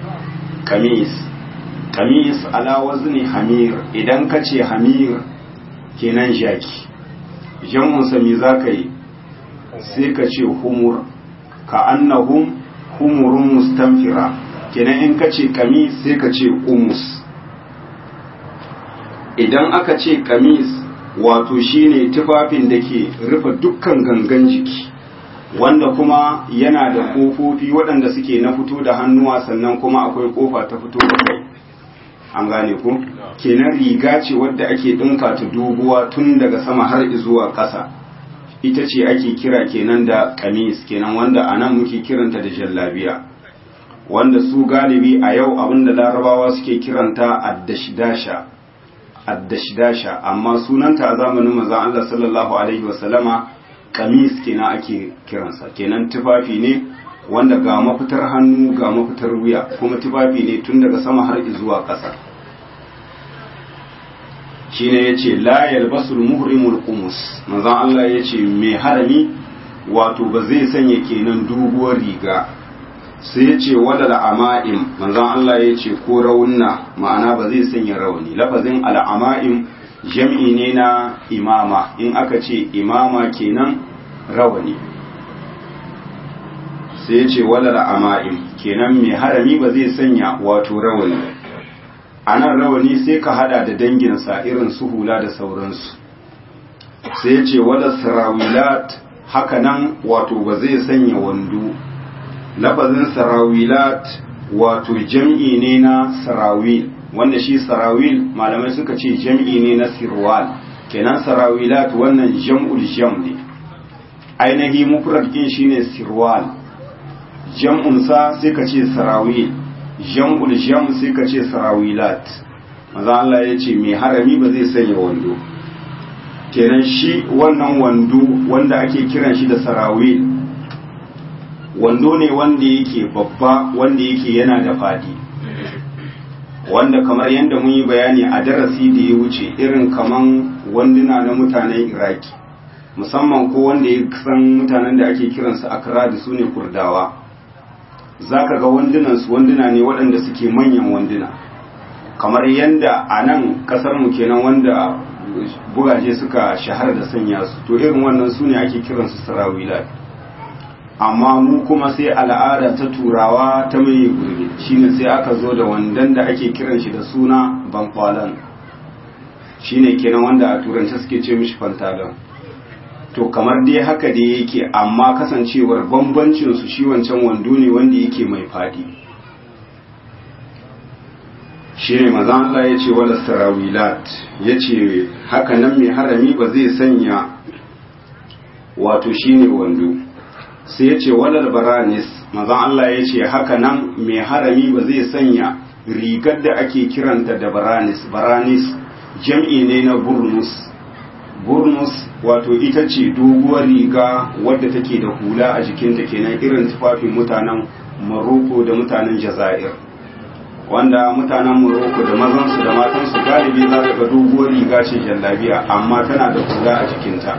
Kamis ala wazni hamir, idan ka ce hamir kenan jaki, jam'unsa me za ka yi sai ka ce humur, ka annahum humurun mustanfira, kenan in ka ce kamis sai ka ce umus. Idan aka ce kamis wato shine tufafin da ke rufe dukkan gangan jiki, wanda kuma yana da kofofi waɗanda suke na fito da hannuwa, sannan kuma akwai kofa ta fito da kai, an gane ku? Kenan riga ce wadda ake ɗinka ta doguwa tun daga sama har zuwa ƙasa, ita ce ake kira kenan da kamis, kenan wanda a nan muke kiranta da jallabiya, wanda su galibi a yau abinda larabawa suke kiranta addashidasha, amma sunanta a zamanin manzon Allah sallallahu alaihi wasallama kamis kenan ake kiransa, kenan tufafi ne wanda ga mafitar hannu ga mafitar wuya, kuma tufafi ne tun daga sama har zuwa ƙasa. Shine yace la yalbasul muhrimul qumus, manzon Allah yace mai harami wato ba zai sanya kenan doguwar riga, sai yace wala al'ama'im, manzon Allah yace ko raunna, ma'ana ba zai sanya rawani. Lafazin al'ama'im jam'i ne na imama, in aka ce imama kenan rawani. Sai ya ce wala ama'im, kenan mai harami ba zai sanya wato rawani. A nan rawani sai ka hada da danginsa irin su hula da sauransu. Sai ya ce wala sarawilat, haka nan wato ba zai sanya wando. Lafazin sarawilat wato jam'i ne na sarawil, wanda shi sarawil malamai suka ce jam'i ne na sirwal, kenan sarawilat wannan jam'ul jam ne, ainihi mufrad din shine sirwal, jam'un sa sai ka ce sarawil, jam'ul jam sai ka ce sarawilat. maza Allah ya ce mai harami ba zai sanya wando, kenan shi wannan wando wanda ake kiran shi da sarawil, wando ne wanda yake babba, wanda yake yana da fadi, wanda kamar yadda mun yi bayani a darasi da ya wuce, irin kaman wanduna na mutanen Iraki, musamman ko wanda ya san mutanen da ake kiransu Accra da su ne Kurdawa, zaka ga wandunansu wanduna ne waɗanda suke manyan wanduna, kamar yadda a nan kasar mu kenan wanda bugaje suka shahara da sanya su, to irin wannan su ne ake kiransu sarawilat. Amma mu kuma sai al'ada ta turawa ta mai gurbi, shine sai aka zo da wandan da ake kiran shi da suna bankwalan, shine kenan wanda a turanci suke ce mishi pantalon. To kamar dai haka dai yake, amma kasancewar bambancin su shi wancan wando ne wanda yake mai fadi. Shine manzo Allah ya ce wala sarawilat, yace haka nan mai harami ba zai sanya wato shine wando. Sai ya ce walal baranis, manzon Allah ya ce haka nan mai harami ba zai sanya rigar da ake kiranta da baranis. Baranis jam'i ne na burnus. Burnus wato ita ce doguwar riga wadda take da hula a jikinta, kenan irin tufafin mutanen Morocco da mutanen Jazair, wanda mutanen Morocco da mazansu da matansu galibi za ka ga doguwar riga ce jallabiya, amma tana da hula a jikinta,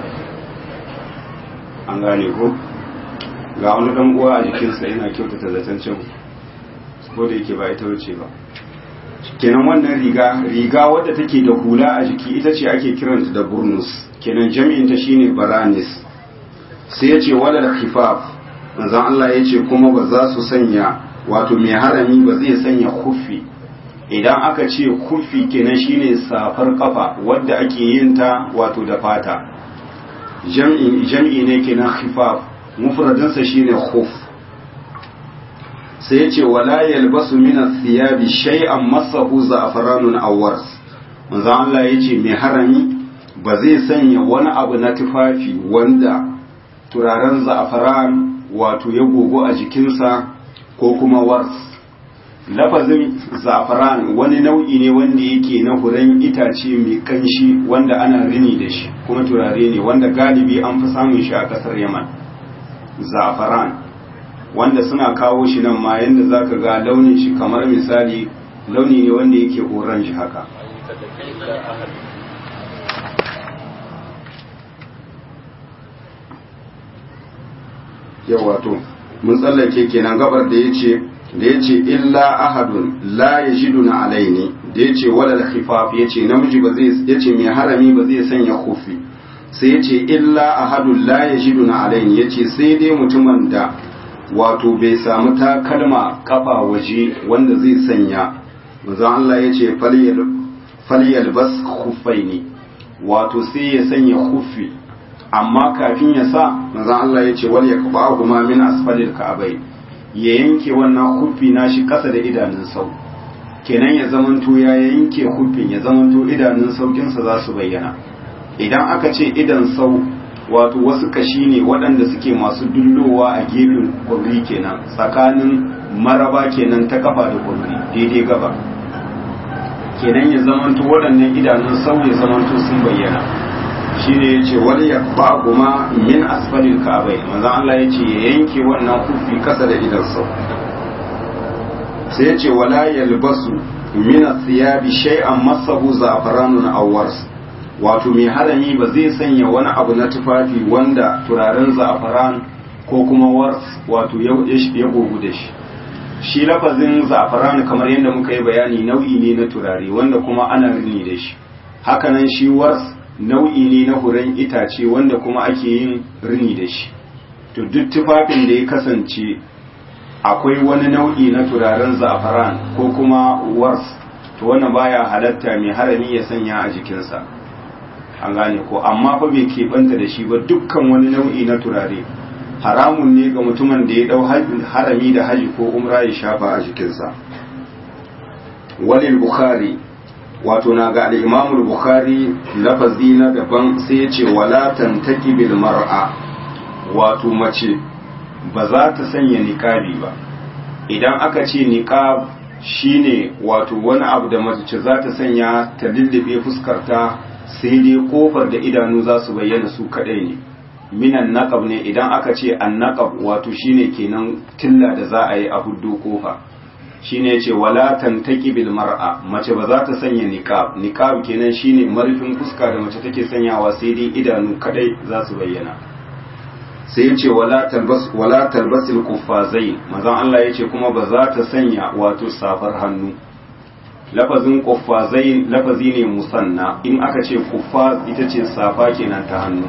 an gane ko? Ga wani dan uwa a jikinsa yana kyautata zaton can, ko da yake ba ita wuce ba, kenan wannan riga wadda take da hula a jiki ita ce ake kiranta da burnus, kenan jami'inta shine baranis. sai ya ce wadda khifaf, manzon Allah ya ce kuma ba za su sanya, wato mai harami ba zai sanya kufi. Idan aka ce kufi kenan shine safar kafa wadda ake yin ta wato da fata, jam'i ne kenan khifaf, mufradinsa shine khuf. sai ya ce wala yalbasu min athiyabi shay'an masahu za'faranun aw wars, manzon Allah ya ce mai harami ba zai sanya wani abu na tufafi wanda turaren za'faran wato ya gogo a jikinsa ko kuma wars. Lafazin za'faran wani nau'i ne wanda yake na huren itace mai kanshi wanda ana rini da shi, kuma turare ne wanda galibi an fi samun shi a kasar Yaman. Za'faran wanda suna kawo shi nan ma yanda zaka ga launin shi kamar misali launi ne wanda yake orange haka. yawa to mun tsallake kenan gabar da yace illa ahadun la yajiduna alaini, da yace wala khifaf yace namiji ba zai, yace mai harami ba zai sanya khufi, sai yace illa ahadun la yajiduna alaini, yace sai dai mutumin da wato bai samu takalma kafa waje wanda zai sanya. manzon Allah yace falyalbas khuffaini, wato sai ya sanya khuffi, amma kafin ya sa manzon Allah yace wal yakba'uhuma min asfalil ka'bayn, ya yanke wannan khuffi nashi kasa da idanun sau, kenan ya zamanto ya yanke khuffin, ya zamanto idanun saukinsa za su bayyana. Idan aka ce idan sau wato wasu kashi ne waɗanda suke masu dullowa a gefen kwabri kenan, tsakanin maraba kenan ta kafa da kwabri daidai gaba, kenan ya zamanto waɗannan idanun sau ya zamanto sun bayyana. shine yace wal yaqba'uma min asfalil ka'bayn, manzo Allah yace ya yanke wannan kufi kasa da idan sau. sai yace wala yalbasu min athiyabi shay'an masahu za'faranun aw wars, wato mai harami ba zai sanya wani abu na tufafi wanda turaren za'faran ko kuma wars wato ya gogu da shi. shi lafazin za'faran kamar yadda muka yi bayani nau'i ne na turare wanda kuma ana rini da shi. hakanan shi wars nau'i ne na huren itace wanda kuma ake yin rini da shi. to duk tufafin da ya kasance akwai wani nau'i na turaren za'faran ko kuma wars, to wannan baya halatta mai harami ya sanya a jikinsa, an gane ko. amma fa bai keɓanta da shi ba, dukkan wani nau'i na turare haramun ne ga mutumin da ya dau harami da haji ko umra ya shafa a jikinsa. walil bukhari, wato na ga al-imamul bukhari lafazi na daban sai ya ce wala tantaki bil mar'a, wato mace ba za ta sanya niqabi ba. idan aka ce niqab shine wato wani abu da mace za ta sanya ta lullube fuskarta sai dai kofar da idanu za su bayyana su kadai ne. minan naqab ne idan aka ce annaqab wato shine kenan tilla da za a yi a huddo kofa. shine yace wala tantaki bil mar'a, mace ba za ta sanya niqab kenan shine marfin fuska da mace take sanyawa sai dai idanu kadai za su bayyana. sai yace wala talbasil quffazai, manzon Allah yace kuma ba za ta sanya wato safar hannu. lafazin quffazai lafazi ne musanna, in aka ce quffaz ita ce safa kenan ta hannu.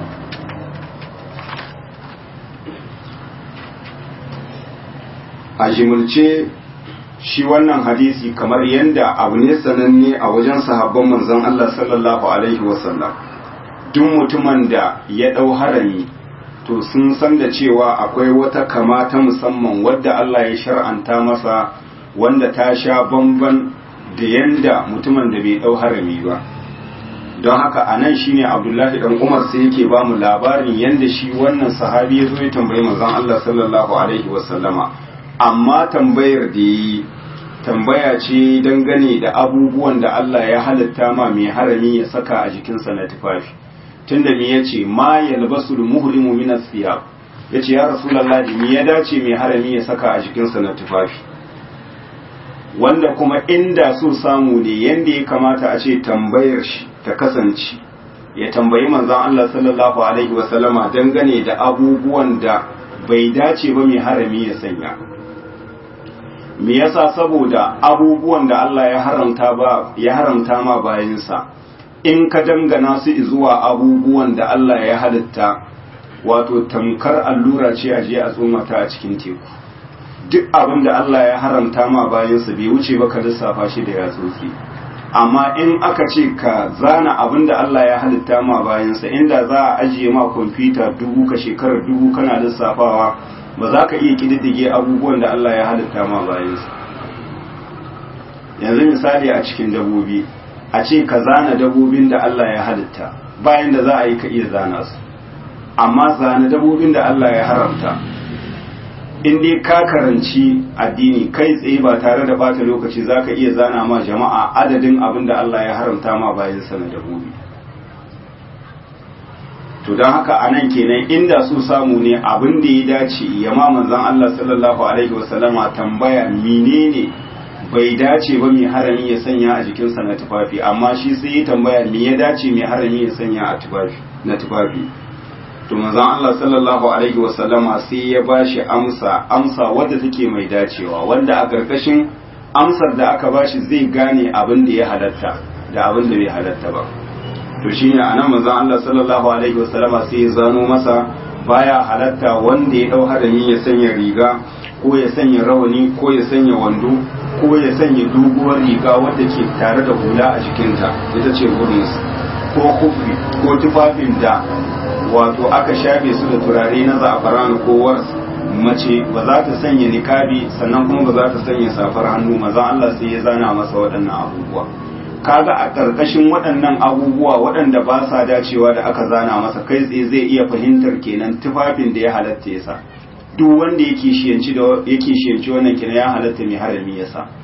a jimulce shi wannan hadisi kamar yadda abu ne sananne a wajen sahabban manzon Allah sallallahu alaihi wasallam, duk mutumin da ya dau harami to sun san da cewa akwai wata kama ta musamman wadda Allah ya shar'anta masa wanda ta sha bamban da yanda mutumin da bai dau harami ba. don haka anan shine Abdullahi dan Umar sai yake ba mu labarin yanda shi wannan sahabi ya zo ya tambayi manzon Allah sallallahu alaihi wasallama, amma tambayar da yi tambaya ce dangane da abubuwan da Allah ya halatta ma mai harami ya saka a jikinsa na tufafi. tunda me yace ma yalbasul muhrimu min as-siyab, yace ya rasulullahi me ya dace mai harami ya saka a jikinsa na tufafi, wanda kuma inda so samu ne yanda ya kamata a ce tambayar shi ta kasance ya tambayi manzon Allah sallallahu alaihi wasallama dangane da abubuwan da bai dace ba mai harami ya sanya. me yasa saboda abubuwan da Allah ya haramta ma bayinsa in ka dangana su zuwa abubuwan da Allah ya halitta wato tamkar allura ce a je a tsomata a cikin teku duk abin da Allah ya haramta ma bayinsa bai wuce ba ka lissafa shi da yatsotsi amma in aka ce ka zana abin da Allah ya halitta ma bayinsa inda za a ajiye ma kwamfuta 1000 ka shekarar 1000 kana lissafawa ba za ka iya kididdige abubuwan da Allah ya halitta ma bayansa. Yanzu misali a cikin dabobi a ce ka zana dabobin da Allah ya halitta bayan da za a yi ka iya zana su amma zana dabobin da Allah ya haramta in dai ka karanci addini kai tsaye ba tare da bata lokaci za ka iya zana ma jama'a adadin abin da Allah ya haramta ma bayansa na dabobi. To don haka a nan kenan inda su samu ne abin da ya dace ya ma manzan Allah sallallahu Alaihi wasallama tambaya menene bai dace ba mai harami ya sanya a jikinsa na tufafi amma shi sai ya tambaya me ya dace mai harami ya sanya na tufafi. To manzan Allah sallallahu Alaihi wasallama sai ya ba shi amsa wadda take mai dacewa wanda a ƙarƙashin amsar da aka ba shi zai gane abin da ya halatta da abin da bai halatta ba. To shi ne a nan manzon Allah sallallahu alaihi wasallama sai ya zano masa baya halatta wanda ya dau harami ya sanya riga ko ya sanya rawani ko ya sanya wando ko ya sanya doguwar riga wadda ke tare da hula a jikinta ita ce gudunsa ko kufi ko tufafin da wato aka shafe su da turare na za'afaran ko wars mace ba za ta sanya nikabi sannan kuma ba za ta sanya safar hannu manzon Allah sai ya zana masa waɗannan abubuwa. Kaga a ƙarƙashin waɗannan abubuwa waɗanda ba sa dacewa da aka zana masa kai tsaye zai iya fahimtar kenan tufafin da ya halatta ya sa duk wanda yake shiyanci wannan kenan ya halatta mai harami ya sa.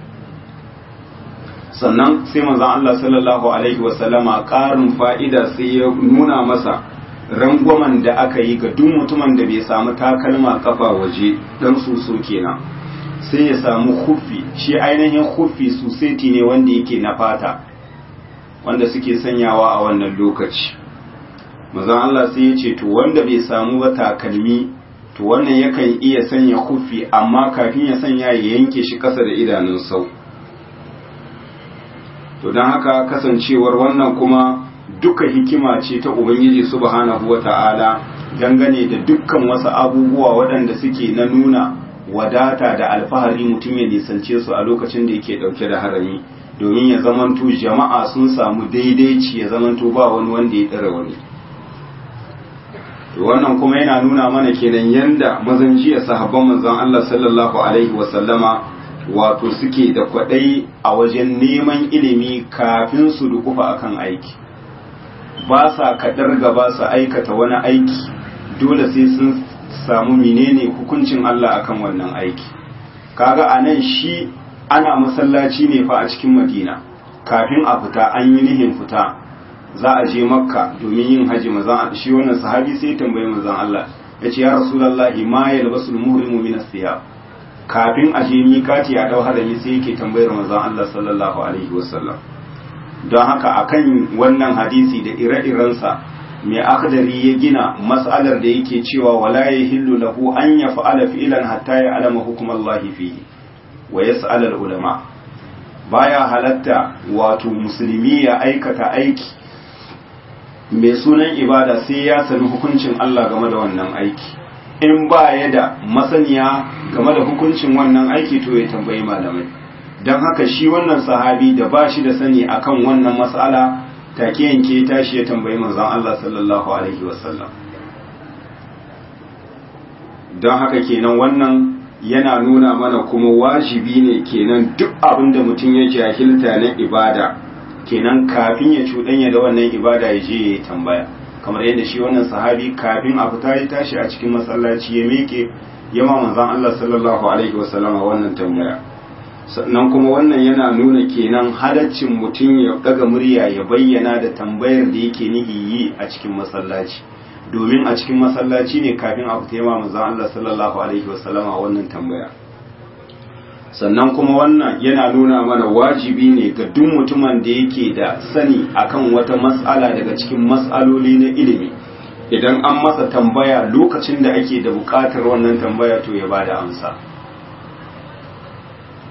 Sannan sai manzon Allah sallallahu alaihi wasallama ƙarin fa'ida sai ya nuna masa rangwamen da aka yi ga duk mutumin da bai samu takalma kafa waje dan soso kenan sai ya samu huffi shi ainihin huffi suseti ne wanda yake na fata wanda suke sanyawa a wannan lokaci manzon Allah sai ya ce to wanda bai samu ba takalmi to wannan yakan iya sanya huffi amma kafin ya sanya ya yanke shi kasa da idanun sau. To don haka kasancewar wannan kuma duka hikima ce ta Ubangiji subhanahu wata'ala dangane da dukkan wasu abubuwa waɗanda suke na nuna wadata da alfahari mutum ya nisance su a lokacin da yake ɗauke da harami domin ya zamanto jama'a sun samu daidaici ya zamanto ba wani wanda ya ɗara wani. To wannan kuma yana nuna mana kenan yanda mazan jiya sahabban manzon Allah sallallahu alaihi wasallama wato suke da kwaɗayi a wajen neman ilimi kafin su dukufa akan aiki ba sa kaɗar gaba su aikata wani aiki dole sai sun samu menene hukuncin Allah akan wannan aiki. Kaga anan shi ana masallaci ne fa a cikin Madina kafin a fita an yi nihin fita za a je Makka domin yin haji manzon shi wannan sahabi sai tambaye manzon Allah yace ya Rasulullahi ma yalbasul muhrimu min as-siyab kafin a je mikati a dau harami sai yake tambayar manzon Allah sallallahu alaihi wasallam. Don haka akan wannan hadisi da ire-irensa mai akhdari ya gina mas'alar da yake cewa wala yahillu lahu an yaf'ala fi'lan hatta ya'lama hukmallahi fihi wa yas'al al-ulama baya halatta wato musulmi ya aikata aiki mai sunan ibada sai ya sani hukuncin Allah game da wannan aiki in ba ya da masaniya game da hukuncin wannan aiki to ya tambayi malamai. Don haka shi wannan sahabi da ba shi da sani akan wannan mas'ala take yanke tashi ya tambayi manzon Allah sallallahu alaihi wasallam. Don haka kenan wannan yana nuna mana kuma wajibi ne kenan duk abin da mutum ya jahilta na ibada kenan kafin ya cuɗanya da wannan ibada ya je ya tambaya kamar yadda shi wannan sahabi kafin a fita ya tashi a cikin masallaci ya miƙe yama manzon Allah sallallahu alaihi wasallam wannan tambaya. Sannan kuma wannan yana nuna kenan halaccin mutum ya daga murya ya bayyana da tambayar da yake nihi yi a cikin masallaci domin a cikin masallaci ne kafin a fita yama manzon Allah sallallahu alaihi wasallam wannan tambaya. Sannan kuma wannan yana nuna mana wajibi ne ga duk mutumin da yake da sani akan wata mas'ala daga cikin mas'aloli na ilimi idan an masa tambaya lokacin da ake da buƙatar wannan tambaya to ya bada amsa.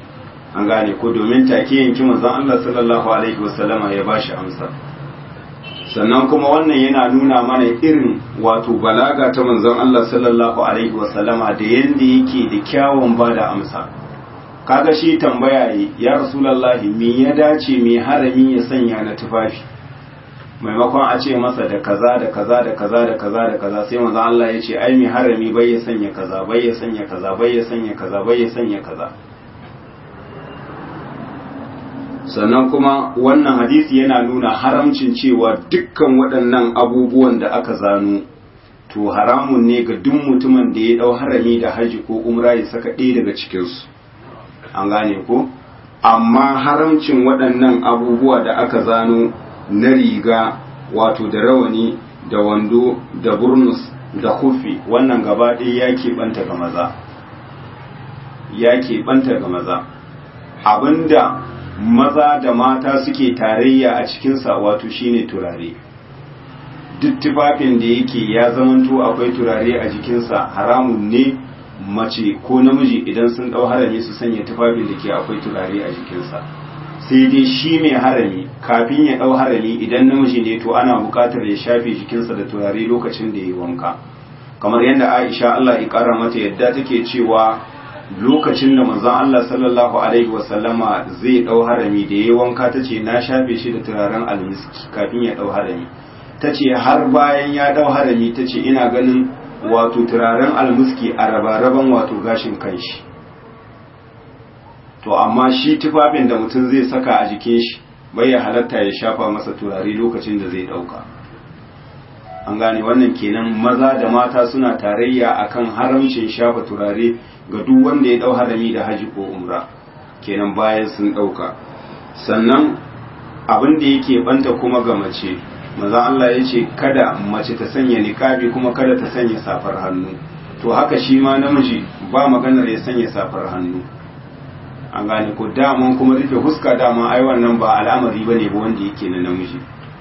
an gane ko domin take yanki manzon Allah sallallahu alaihi wasallama ya bashi amsa. Sannan kuma wannan yana nuna mana irin wato balaga ta manzon Allah sallallahu alaihi wasallama da yanda yake da kyawun bada amsa. Kaga shi tambaya ya rasulullahi me ya dace me harami ya sanya na tufafi, maimakon a ce masa da kaza da kaza da kaza da kaza da kaza, sai manzon Allah ya ce ai me harami bai ya sanya kaza, bai ya sanya kaza, bai ya sanya kaza, bai ya sanya kaza. Sannan kuma wannan hadisi yana nuna haramcin cewa dukkan waɗannan abubuwan da aka zano to haramun ne ga duk mutumin da ya ɗau harami da haji ko umra ya saka ɗaya daga cikinsu, an gane ko. Amma haramcin waɗannan abubuwa da aka zano na riga wato da rawani da wando da burnus da hufi, wannan gaba ɗaya ya keɓanta ga maza, ya keɓanta ga maza. Abinda maza da mata suke tarayya a cikinsa wato shine turare. Duk tufafin da yake ya zamanto akwai turare a jikinsa haramun ne mace ko namiji idan sun ɗau harami su sanya tufafin da ke akwai turare a jikinsa. Sai dai shi mai harami kafin ya ɗau harami idan namiji ne to ana buƙatar ya shafe jikinsa da turare lokacin da ya yi wanka, kamar yadda Aisha Allah ya ƙara mata yadda take cewa lokacin da manzon Allah sallallahu alaihi wasallama zai ɗau harami da ya yi wanka tace na shafe shi da turaren almiski kafin ya ɗau harami. Tace har bayan ya ɗau harami tace ina ganin wato turaren almiski a rabe-raben wato gashin kanshi. To amma shi tufafin da mutum zai saka a jikin shi bai ya halatta ya shafa masa turare lokacin da zai dauka, an gane wannan kenan. Maza da mata suna tarayya akan haramcin shafa turare ga duk wanda ya dau harami da haji ko umra, kenan bayan sun dauka. Sannan abin da yake banta kuma ga mace, manzon Allah ya ce kada mace ta sanya niqabi kuma kada ta sanya safar hannu, to haka shi ma namiji ba maganar ya sanya safar hannu, an gane ko. Daman kuma rufe huska dama ai wannan ba al'amari bane ba wanda yake na namiji.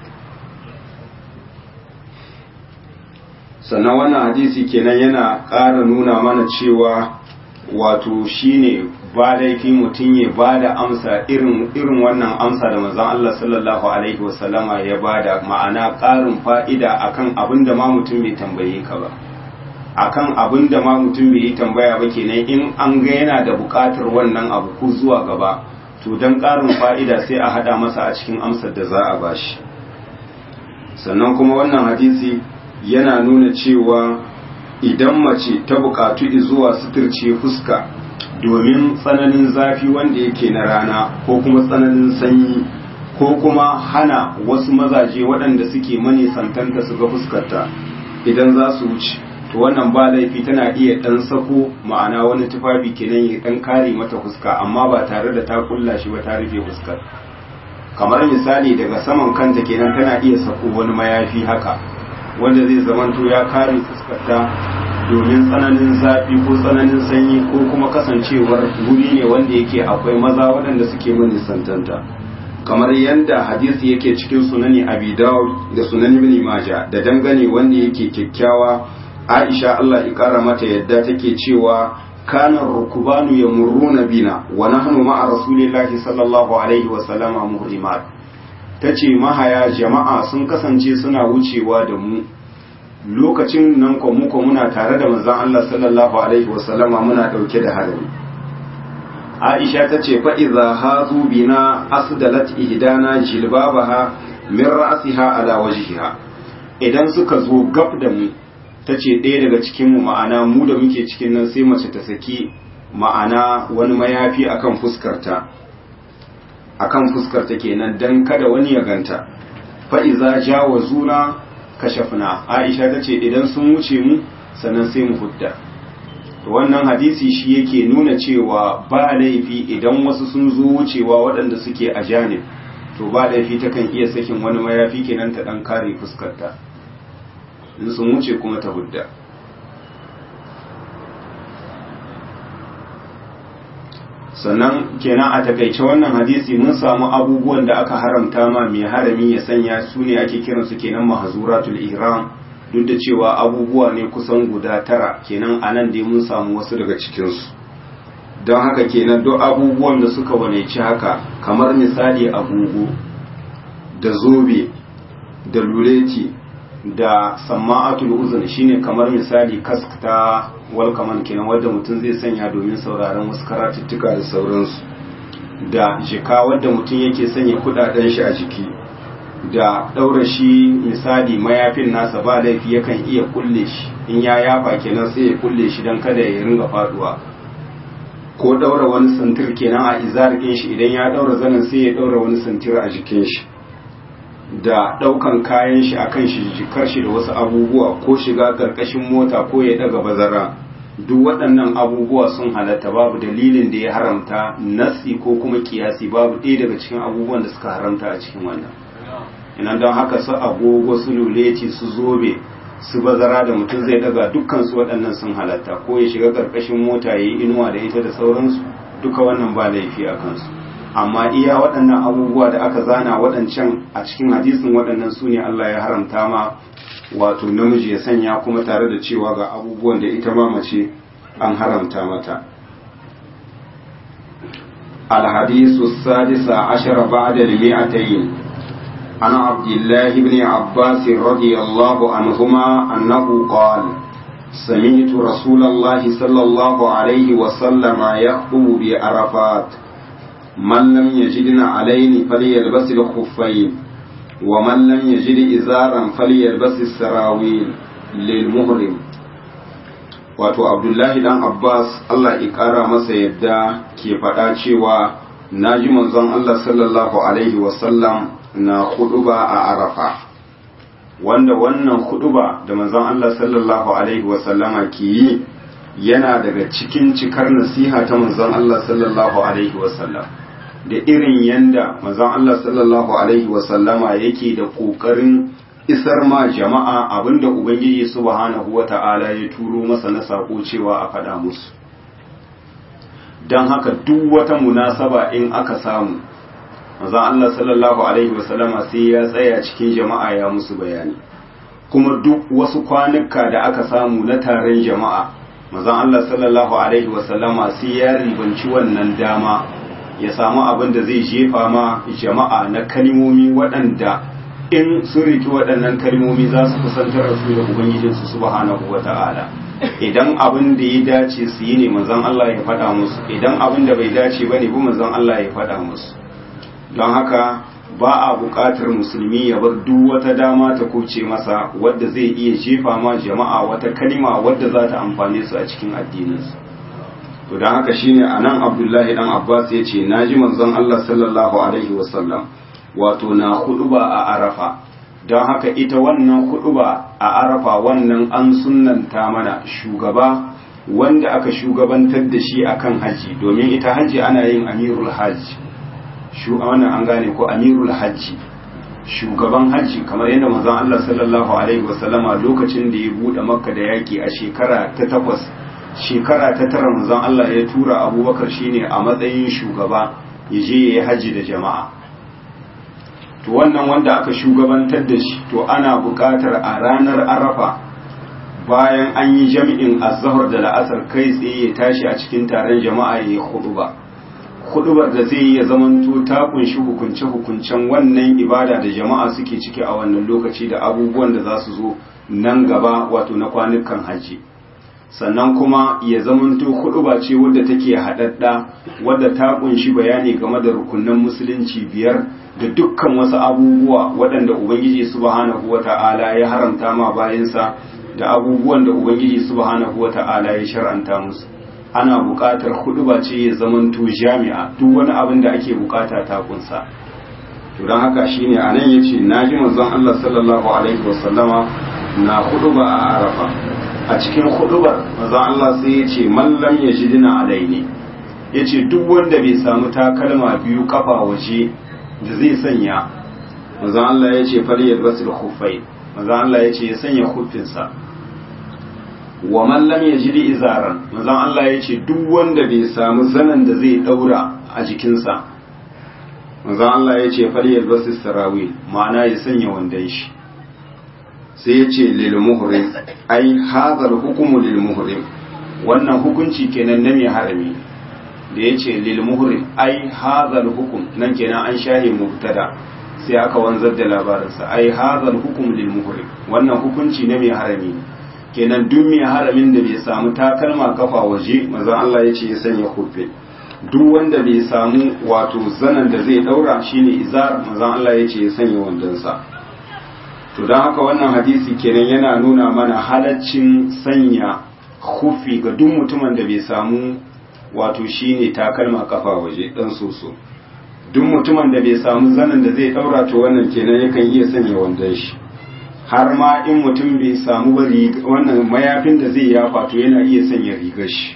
Sannan wannan hadisi kenan yana ƙara nuna mana cewa wato shine ba laifi mutum ya bada amsa irin wannan amsa da manzon Allah sallallahu alaihi wasallama ya bada, ma'ana ƙarin fa'ida akan abin da ma mutum bai tambaye ka ba, akan abin da ma mutum bai yi tambaya ba, kenan in an ga yana da buƙatar wannan abu ko zuwa gaba to dan ƙarin fa'ida sai a hada masa a cikin amsar da za a bashi. Sannan kuma wannan hadisi yana nuna cewa idan mace ta buƙatu zuwa suturce fuska domin tsananin zafi wanda yake na rana ko kuma tsananin sanyi ko kuma hana wasu mazaje waɗanda suke manisantanta su ga fuskarta idan za su wuce, to wannan ba laifi tana iya ɗan sako ma'ana wani tufafi kenan ya ɗan kare mata fuska amma ba tare da ta kulla shi ba ta rufe fuskar. Kamar misali daga saman kanta kenan tana iya sako wani mayafi haka wanda zai zamanto ya kare fuskarta domin tsananin zafi ko tsananin sanyi ko kuma kasancewar guri ne wanda yake akwai maza waɗanda suke manisantanta, kamar yadda hadisi yake cikin sunani Abi Dawud da sunan Ibn Majah da dangane wanda yake kyakkyawa. Aisha Allah ya kara mata yadda take cewa kana rukubanu yamurruna bina wa nahnu ma'a rasulillahi sallallahu alaihi wa sallama muhrimat. Tace mahaya jama'a sun kasance suna wucewa da mu lokacin nan ko muna tare da manzon Allah sallallahu alaihi wa sallama muna dauke da harami. Aisha tace fa idza hazu bina asdalat ihdana jilbabaha min ra'siha ala wajhiha. Idan suka zo gab da mu tace ɗaya daga cikin mu ma'ana mu da muke cikin nan sai mace ta saki ma'ana wani mayafi akan fuskarta kenan dan kada wani ya ganta. Fa iza jawazuna kashafna. Aisha tace idan sun wuce mu sannan sai mu hudda. To wannan hadisi shi yake nuna cewa ba laifi idan wasu sun zo wucewa waɗanda suke a janib, to ba laifi takan iya sakin wani mayafi kenan ta dan kare fuskarta, in sun wuce kuma ta hudda. Sannan kenan a takaice wannan hadisi mun samu abubuwan da aka haramta ma mai harami ya sanya su ne ake kiransu kenan mahzuratul ihram, duk da cewa abubuwa ne kusan guda 9, kenan anan dai mun samu wasu daga cikinsu. don haka kenan duk abubuwan da suka walaici haka kamar misali agogo da zobe da luleti da sama'atul uzun shine kamar misali kask ta walkaman kenan wadda mutum zai sanya domin sauraron wasu karatuttuka da sauransu, da jika wadda mutum yake sanya kudaden shi a jiki, da daura shi misali mayafin nasa ba laifi yakan iya kulle shi in ya yafa kenan sai ya kulle shi don kada ya ringa faduwa, ko daura wani santir kenan a izarikin shi idan ya daura zanen sai ya daura wani santir a jikin shi, da daukan kayan shi akan shi jikar shi da wasu abubuwa, ko shiga karkashin mota ko ya daga bazara, duk waɗannan abubuwa sun halatta, babu dalilin da ya haramta nasi ko kuma kiyasi, babu ɗaya daga cikin abubuwan da suka haramta a cikin wannan. Ina don haka su agogo, su luleti, su zobe, su bazara da mutum zai daga dukkan su waɗannan sun halatta, ko ya shiga karkashin mota ya yi inuwa da ita da sauransu, duka wannan ba laifi a kansu. Amma iya waɗannan abubuwa da aka zana waɗancan a cikin hadisin waɗannan su ne Allah ya haramta ma wato namiji ya sanya, kuma tare da cewa ga abubuwan da ita ma mace an haramta mata. الحديث السادس عشر بعد المئتين عن عبد الله بن عباس رضي الله عنهما أنه قال: سمعت رسول الله صلى الله عليه وسلم يخطب بعرفات: من لم يجد عليه فليلبس الخفين، ومن لم يجد إزارا فليلبس السراويل للمحرم. wato Abdullahi dan Abbas Allah ya kara masa yadda ke faɗa cewa naji manzon Allah sallallahu alaihi wasallam na huduba a Arafa, wanda wannan huduba da manzon Allah sallallahu alaihi wasallama ke yi yana daga cikin cikar nasiha ta manzon Allah sallallahu alaihi wasallam, da irin yanda manzon Allah sallallahu alaihi wasallama yake da kokarin isar ma jama'a abinda ubangiji subhanahu wata'ala ya turo masa na sako cewa a faɗa musu. Don haka duk wata munasaba in aka samu manzon Allah sallallahu alaihi wasallama sai ya tsaya cikin jama'a ya musu bayani, kuma duk wasu kwanuka da aka samu na taron jama'a manzon Allah sallallahu alaihi wasallama sai ya ribanci wannan dama ya samu abin da zai jefa ma jama'a na kalmomi waɗanda in sun riki waɗannan kalmomi za su kusantar da su da ubangijinsu subhanahu wata'ala. Idan abin da ya dace su yi ne manzon Allah ya faɗa musu, idan abin da bai dace ba ne ba manzon Allah ya faɗa musu. Don haka ba a buƙatar musulmi ya bar duk wata dama ta kuce masa wadda zai iya jefa ma jama'a wata kalima wadda za ta amfane su a cikin addininsu. To don haka shine anan Abdullahi dan Abbas ya ce naji manzon Allah sallallahu alaihi wasallam wato na huduba a Arafa. Don haka ita wannan huduba a Arafa wannan an sunnanta mana shugaba wanda aka shugabantar da shi akan haji, domin ita haji ana yin amirul hajji, wannan an gane ko amirul hajji, shugaban hajji, kamar yadda manzon Allah sallallahu alaihi wasallama lokacin da ya bude Makka da yaki a shekara ta 8, shekara ta 9 manzon Allah ya tura Abubakar shine a matsayin shugaba ya je yayi haji da jama'a. To wannan wanda aka shugabantar da shi to ana buƙatar a ranar Arafa bayan an yi jami'in azhar da la'asar kai tsaye ya tashi a cikin taron jama'a ya yi huduba. Hudubar da zai yi ya zamanto ta kunshi hukunce-hukuncen wannan ibada da jama'a suke ciki a wannan lokaci da abubuwan da za su zo nan gaba wato na kwanukan haji. Sannan kuma ya zamanto huduba ce wadda take haɗaɗɗa, wadda ta kunshi bayani game da rukunan musulunci 5 da dukkan wasu abubuwa waɗanda Ubangiji subhanahu wata'ala ya haramta ma bayansa da abubuwan da Ubangiji subhanahu wata'ala ya shar'anta musu. Ana buƙatar huduba ce ya zamanto jami'a, duk wani abin da ake buƙata ta kunsa. To don haka shine anan yace naji manzon Allah sallallahu alaihi wasallama na huduba a Arafa. A cikin hudubar manzon Allah sai yace man lam yajidina alaini, yace duk wanda bai samu takalma biyu kafa waje da zai sanya, manzon Allah yace fal yalbasul khuffai, manzon Allah yace ya sanya khuffinsa. Wa man lam yajid izaran, manzon Allah yace duk wanda bai samu zanan da zai daura a jikinsa, manzon Allah yace fal yalbasus sarawil, ma'ana ya sanya wandan shi. Sai yace lil muhrim, ai hadha al hukmu lil muhrim, wannan hukunci kenan na mai harami. da yace lil muhrim ai hadhal hukum nan kenan an shahe mubtada sai aka wanzar da labarinsa ai hadhal hukum lil muhrim wannan hukunci ne mai harami kenan duk mai haramin da bai samu takalma kafa waje manzon Allah yace ya sanya khuffi duk wanda bai samu wato zanan da zai daura shine izar manzon Allah yace ya sanya wandonsa to dan haka wannan hadisi kenan yana nuna mana halaccin sanya khuffi ga duk mutumin da bai samu wato shine takalma kafa waje dan soso duk mutumin da bai samu zanen da zai daura to wannan kenan yakan iya sanya wandon shi har ma in mutum bai samu ba wannan mayafin da zai yafa to yana iya sanya rigar shi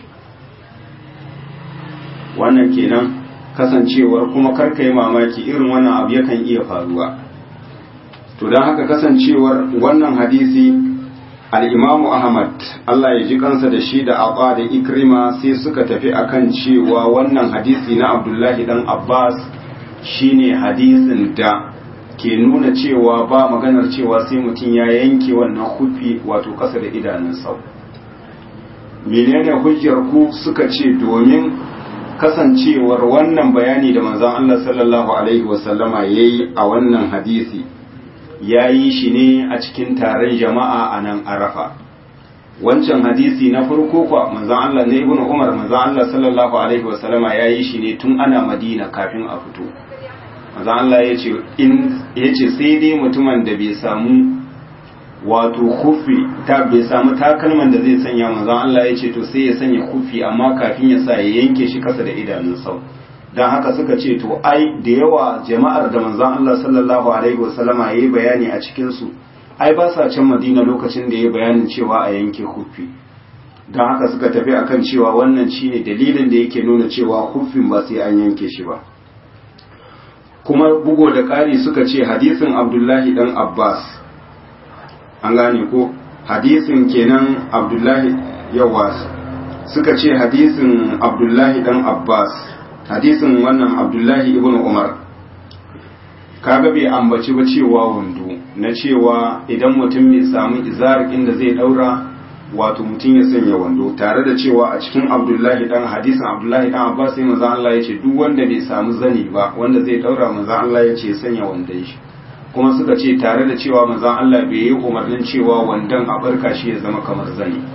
wannan kenan kasancewar kuma karkai mamaki irin wannan abu yakan iya faruwa to don haka kasancewar wannan hadisi al-Imam Ahmad Allah ya ji kansa da shi da Abba da Ikrima sai suka tafi akan cewa wannan hadisi na Abdullahi dan Abbas shine hadisin da ke nuna cewa ba maganar cewa sai mutum ya yanke wannan hufi wato kasa da idanun sau menene hujjar ku suka ce domin kasancewar wannan bayani da manzon Allah sallallahu alaihi wasallama yayi a wannan hadisi ya yi shi ne a cikin taron jama'a a nan arafa wancan hadisi na farko kwa manzan Allah na ibn Umar manzan Allah sallallahu alaihi wasallama ya yi shi ne tun ana madina kafin a fito manzan Allah ya ce sai dai mutumin da bai samu wato kufi bai samu takalman da zai sanya manzan Allah ya ce to sai ya sanya kufi amma kafin ya sa ya yanke shi kasa da idanun sau don haka suka ce to ai da yawa jama'ar da manzon Allah sallallahu alaihi wasallama yayi bayani a cikin su ai ba sa can Madina lokacin da yayi bayanin cewa a yanke huffi don haka suka tafi akan cewa wannan shine dalilin da yake nuna cewa huffin ba sai an yanke shi ba kuma bugo da ƙari suka ce hadisin Abdullahi dan Abbas an gane ko hadisin kenan Abdullahi yawa suka ce hadisin Abdullahi dan Abbas hadisin wannan Abdullahi ibn Umar kaga bai ambaci ba cewa wando na cewa idan mutum bai samu izarikin da zai daura wato mutum ya sanya wando tare da cewa a cikin Abdullahi dan hadisin Abdullahi dan Abbas sai manzo Allah yace duk wanda bai samu zani ba wanda zai daura manzo Allah yace ya sanya wandon shi kuma suka ce tare da cewa manzo Allah bai yi umarnin cewa wandon a barka shi ya zama kamar zani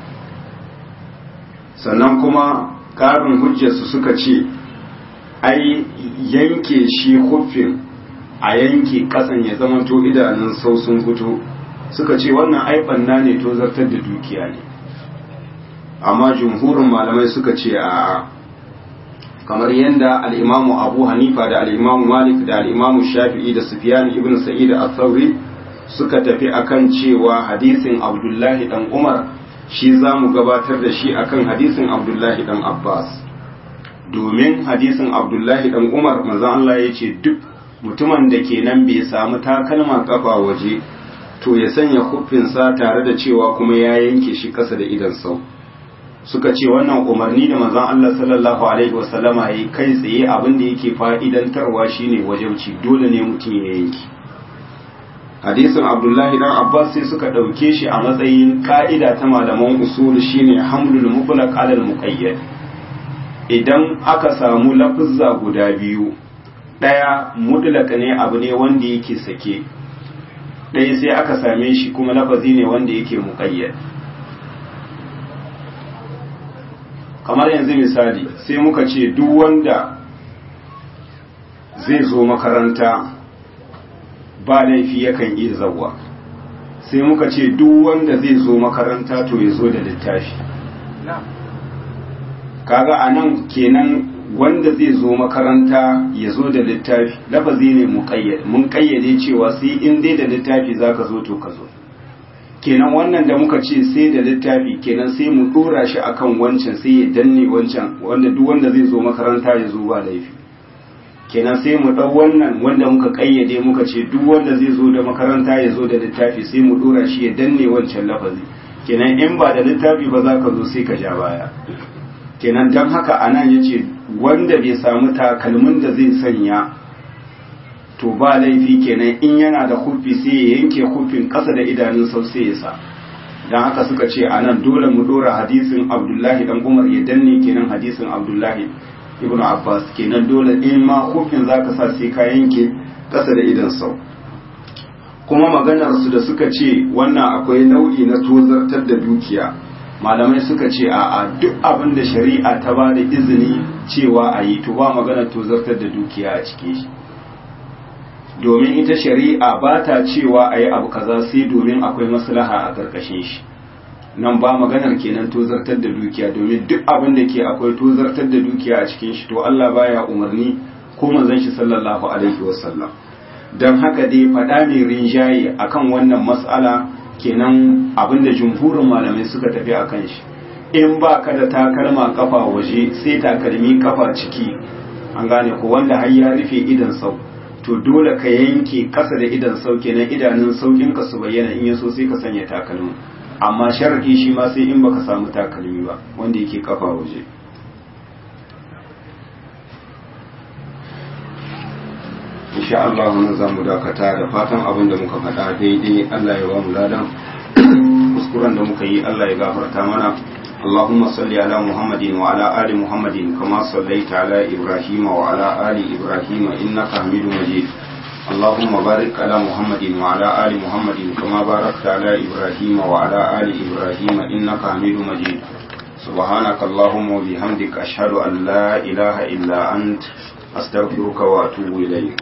sannan kuma karin hujjarsu suka ce ai yanke shi huffin a yanke kasan ya zama to idanun sau sun fito suka ce wannan ai banna ne to zartar da dukiya ne amma jumhurin malamai suka ce a kamar yadda al-Imamu Abu Hanifa da al-Imamu Malik da al-Imamu Shafi'i da Sufyan ibn Sa'id al-Thawri suka tafi akan cewa hadisin Abdullahi dan Umar shi zamu gabatar da shi akan hadisin Abdullahi dan Abbas domin hadisin Abdullahi dan Umar manzon Allah ya ce duk mutumin da kenan bai samu takalma kafa waje to ya sanya huffinsa tare da cewa kuma ya yanke shi kasa da idan sau suka ce wannan umarni da manzon Allah sallallahu alaihi wasallama yayi kai tsaye abin da yake fa'idantarwa shine wajibci dole ne mutum ya yanke hadisin Abdullahi dan Abbas sai suka dauke shi a matsayin ka'ida ta malaman usul shine hamlul mutlaq ala al muqayyad idan aka samu lafuzza guda biyu ɗaya mutlaka ne abu ne wanda yake sake ɗaya sai aka same shi kuma lafazi ne wanda yake muƙayyad kamar yanzu misali sai muka ce duk wanda zai zo makaranta ba laifi yakan iya zawwa sai muka ce duk wanda zai zo makaranta to ya zo da littafi kaga anan kenan wanda zai zo makaranta ya zo da littafi lafazi ne mun kayyade cewa sai in dai da littafi zaka zo to ka zo kenan wannan da muka ce sai da littafi kenan sai mu dora shi akan wancan sai ya danne wancan wanda duk wanda zai zo makaranta ya zo ba laifi kenan sai mu dau wannan wanda muka kayyade muka ce duk wanda zai zo da makaranta ya zo da littafi sai mu dora shi ya danne wancan lafazi kenan in ba da littafi ba zaka zo sai ka ja baya kenan don haka anan ya ce wanda bai samu takalmin da zai sanya to ba laifi kenan in yana da hufi sai ya yanke hufin ƙasa da idanun sau sai ya sa dan haka suka ce anan dole mu dora hadisin Abdullahi dan Umar ya danne kenan hadisin Abdullahi ibnu Abbas, kenan dole in ma hufin zaka sa sai ka yanke kasa da idan sau. Kuma maganar su da suka ce wannan akwai nau'i na tozartar da dukiya, malamai suka ce a duk abin da shari'a ta ba da izini cewa a yi to ba magana tozartar da dukiya a cikin shi, domin ita shari'a ba ta cewa a yi abu kaza sai domin akwai maslaha a karkashin shi. Nan ba maganar kenan tozartar da dukiya, domin duk abin da ke akwai tozartar da dukiya a cikin shi to Allah baya umarni ko manzon shi sallallahu alaihi wasallam. Don haka dai faɗa mai rinjaye akan wannan mas'ala kenan abinda jumhurin malamai suka tafi a kan shi, in ba ka da takalma kafa waje sai takalmi kafa ciki, an gane ko wanda har ya rufe idan sau, to dole ka yanke kasa da idan sau kenan idanun saukin ka su bayyana, in yaso sai ka sanya takalmi, amma sharadi shi ma sai in baka samu takalmi ba wanda yake kafa waje. insha Allah mun zamu dakata da fatan abin da muka faɗa daidai Allah ya ba mu ladan, kuskuren da muka yi Allah ya gafarta mana. اللهم صل على محمد وعلى آل محمد كما صليت على إبراهيم وعلى آل إبراهيم إنك حميد مجيد. اللهم بارك على محمد وعلى آل محمد كما باركت على إبراهيم وعلى آل إبراهيم إنك حميد مجيد. سبحانك اللهم وبحمدك أشهد أن لا إله إلا أنت أستغفرك وأتوب إليك.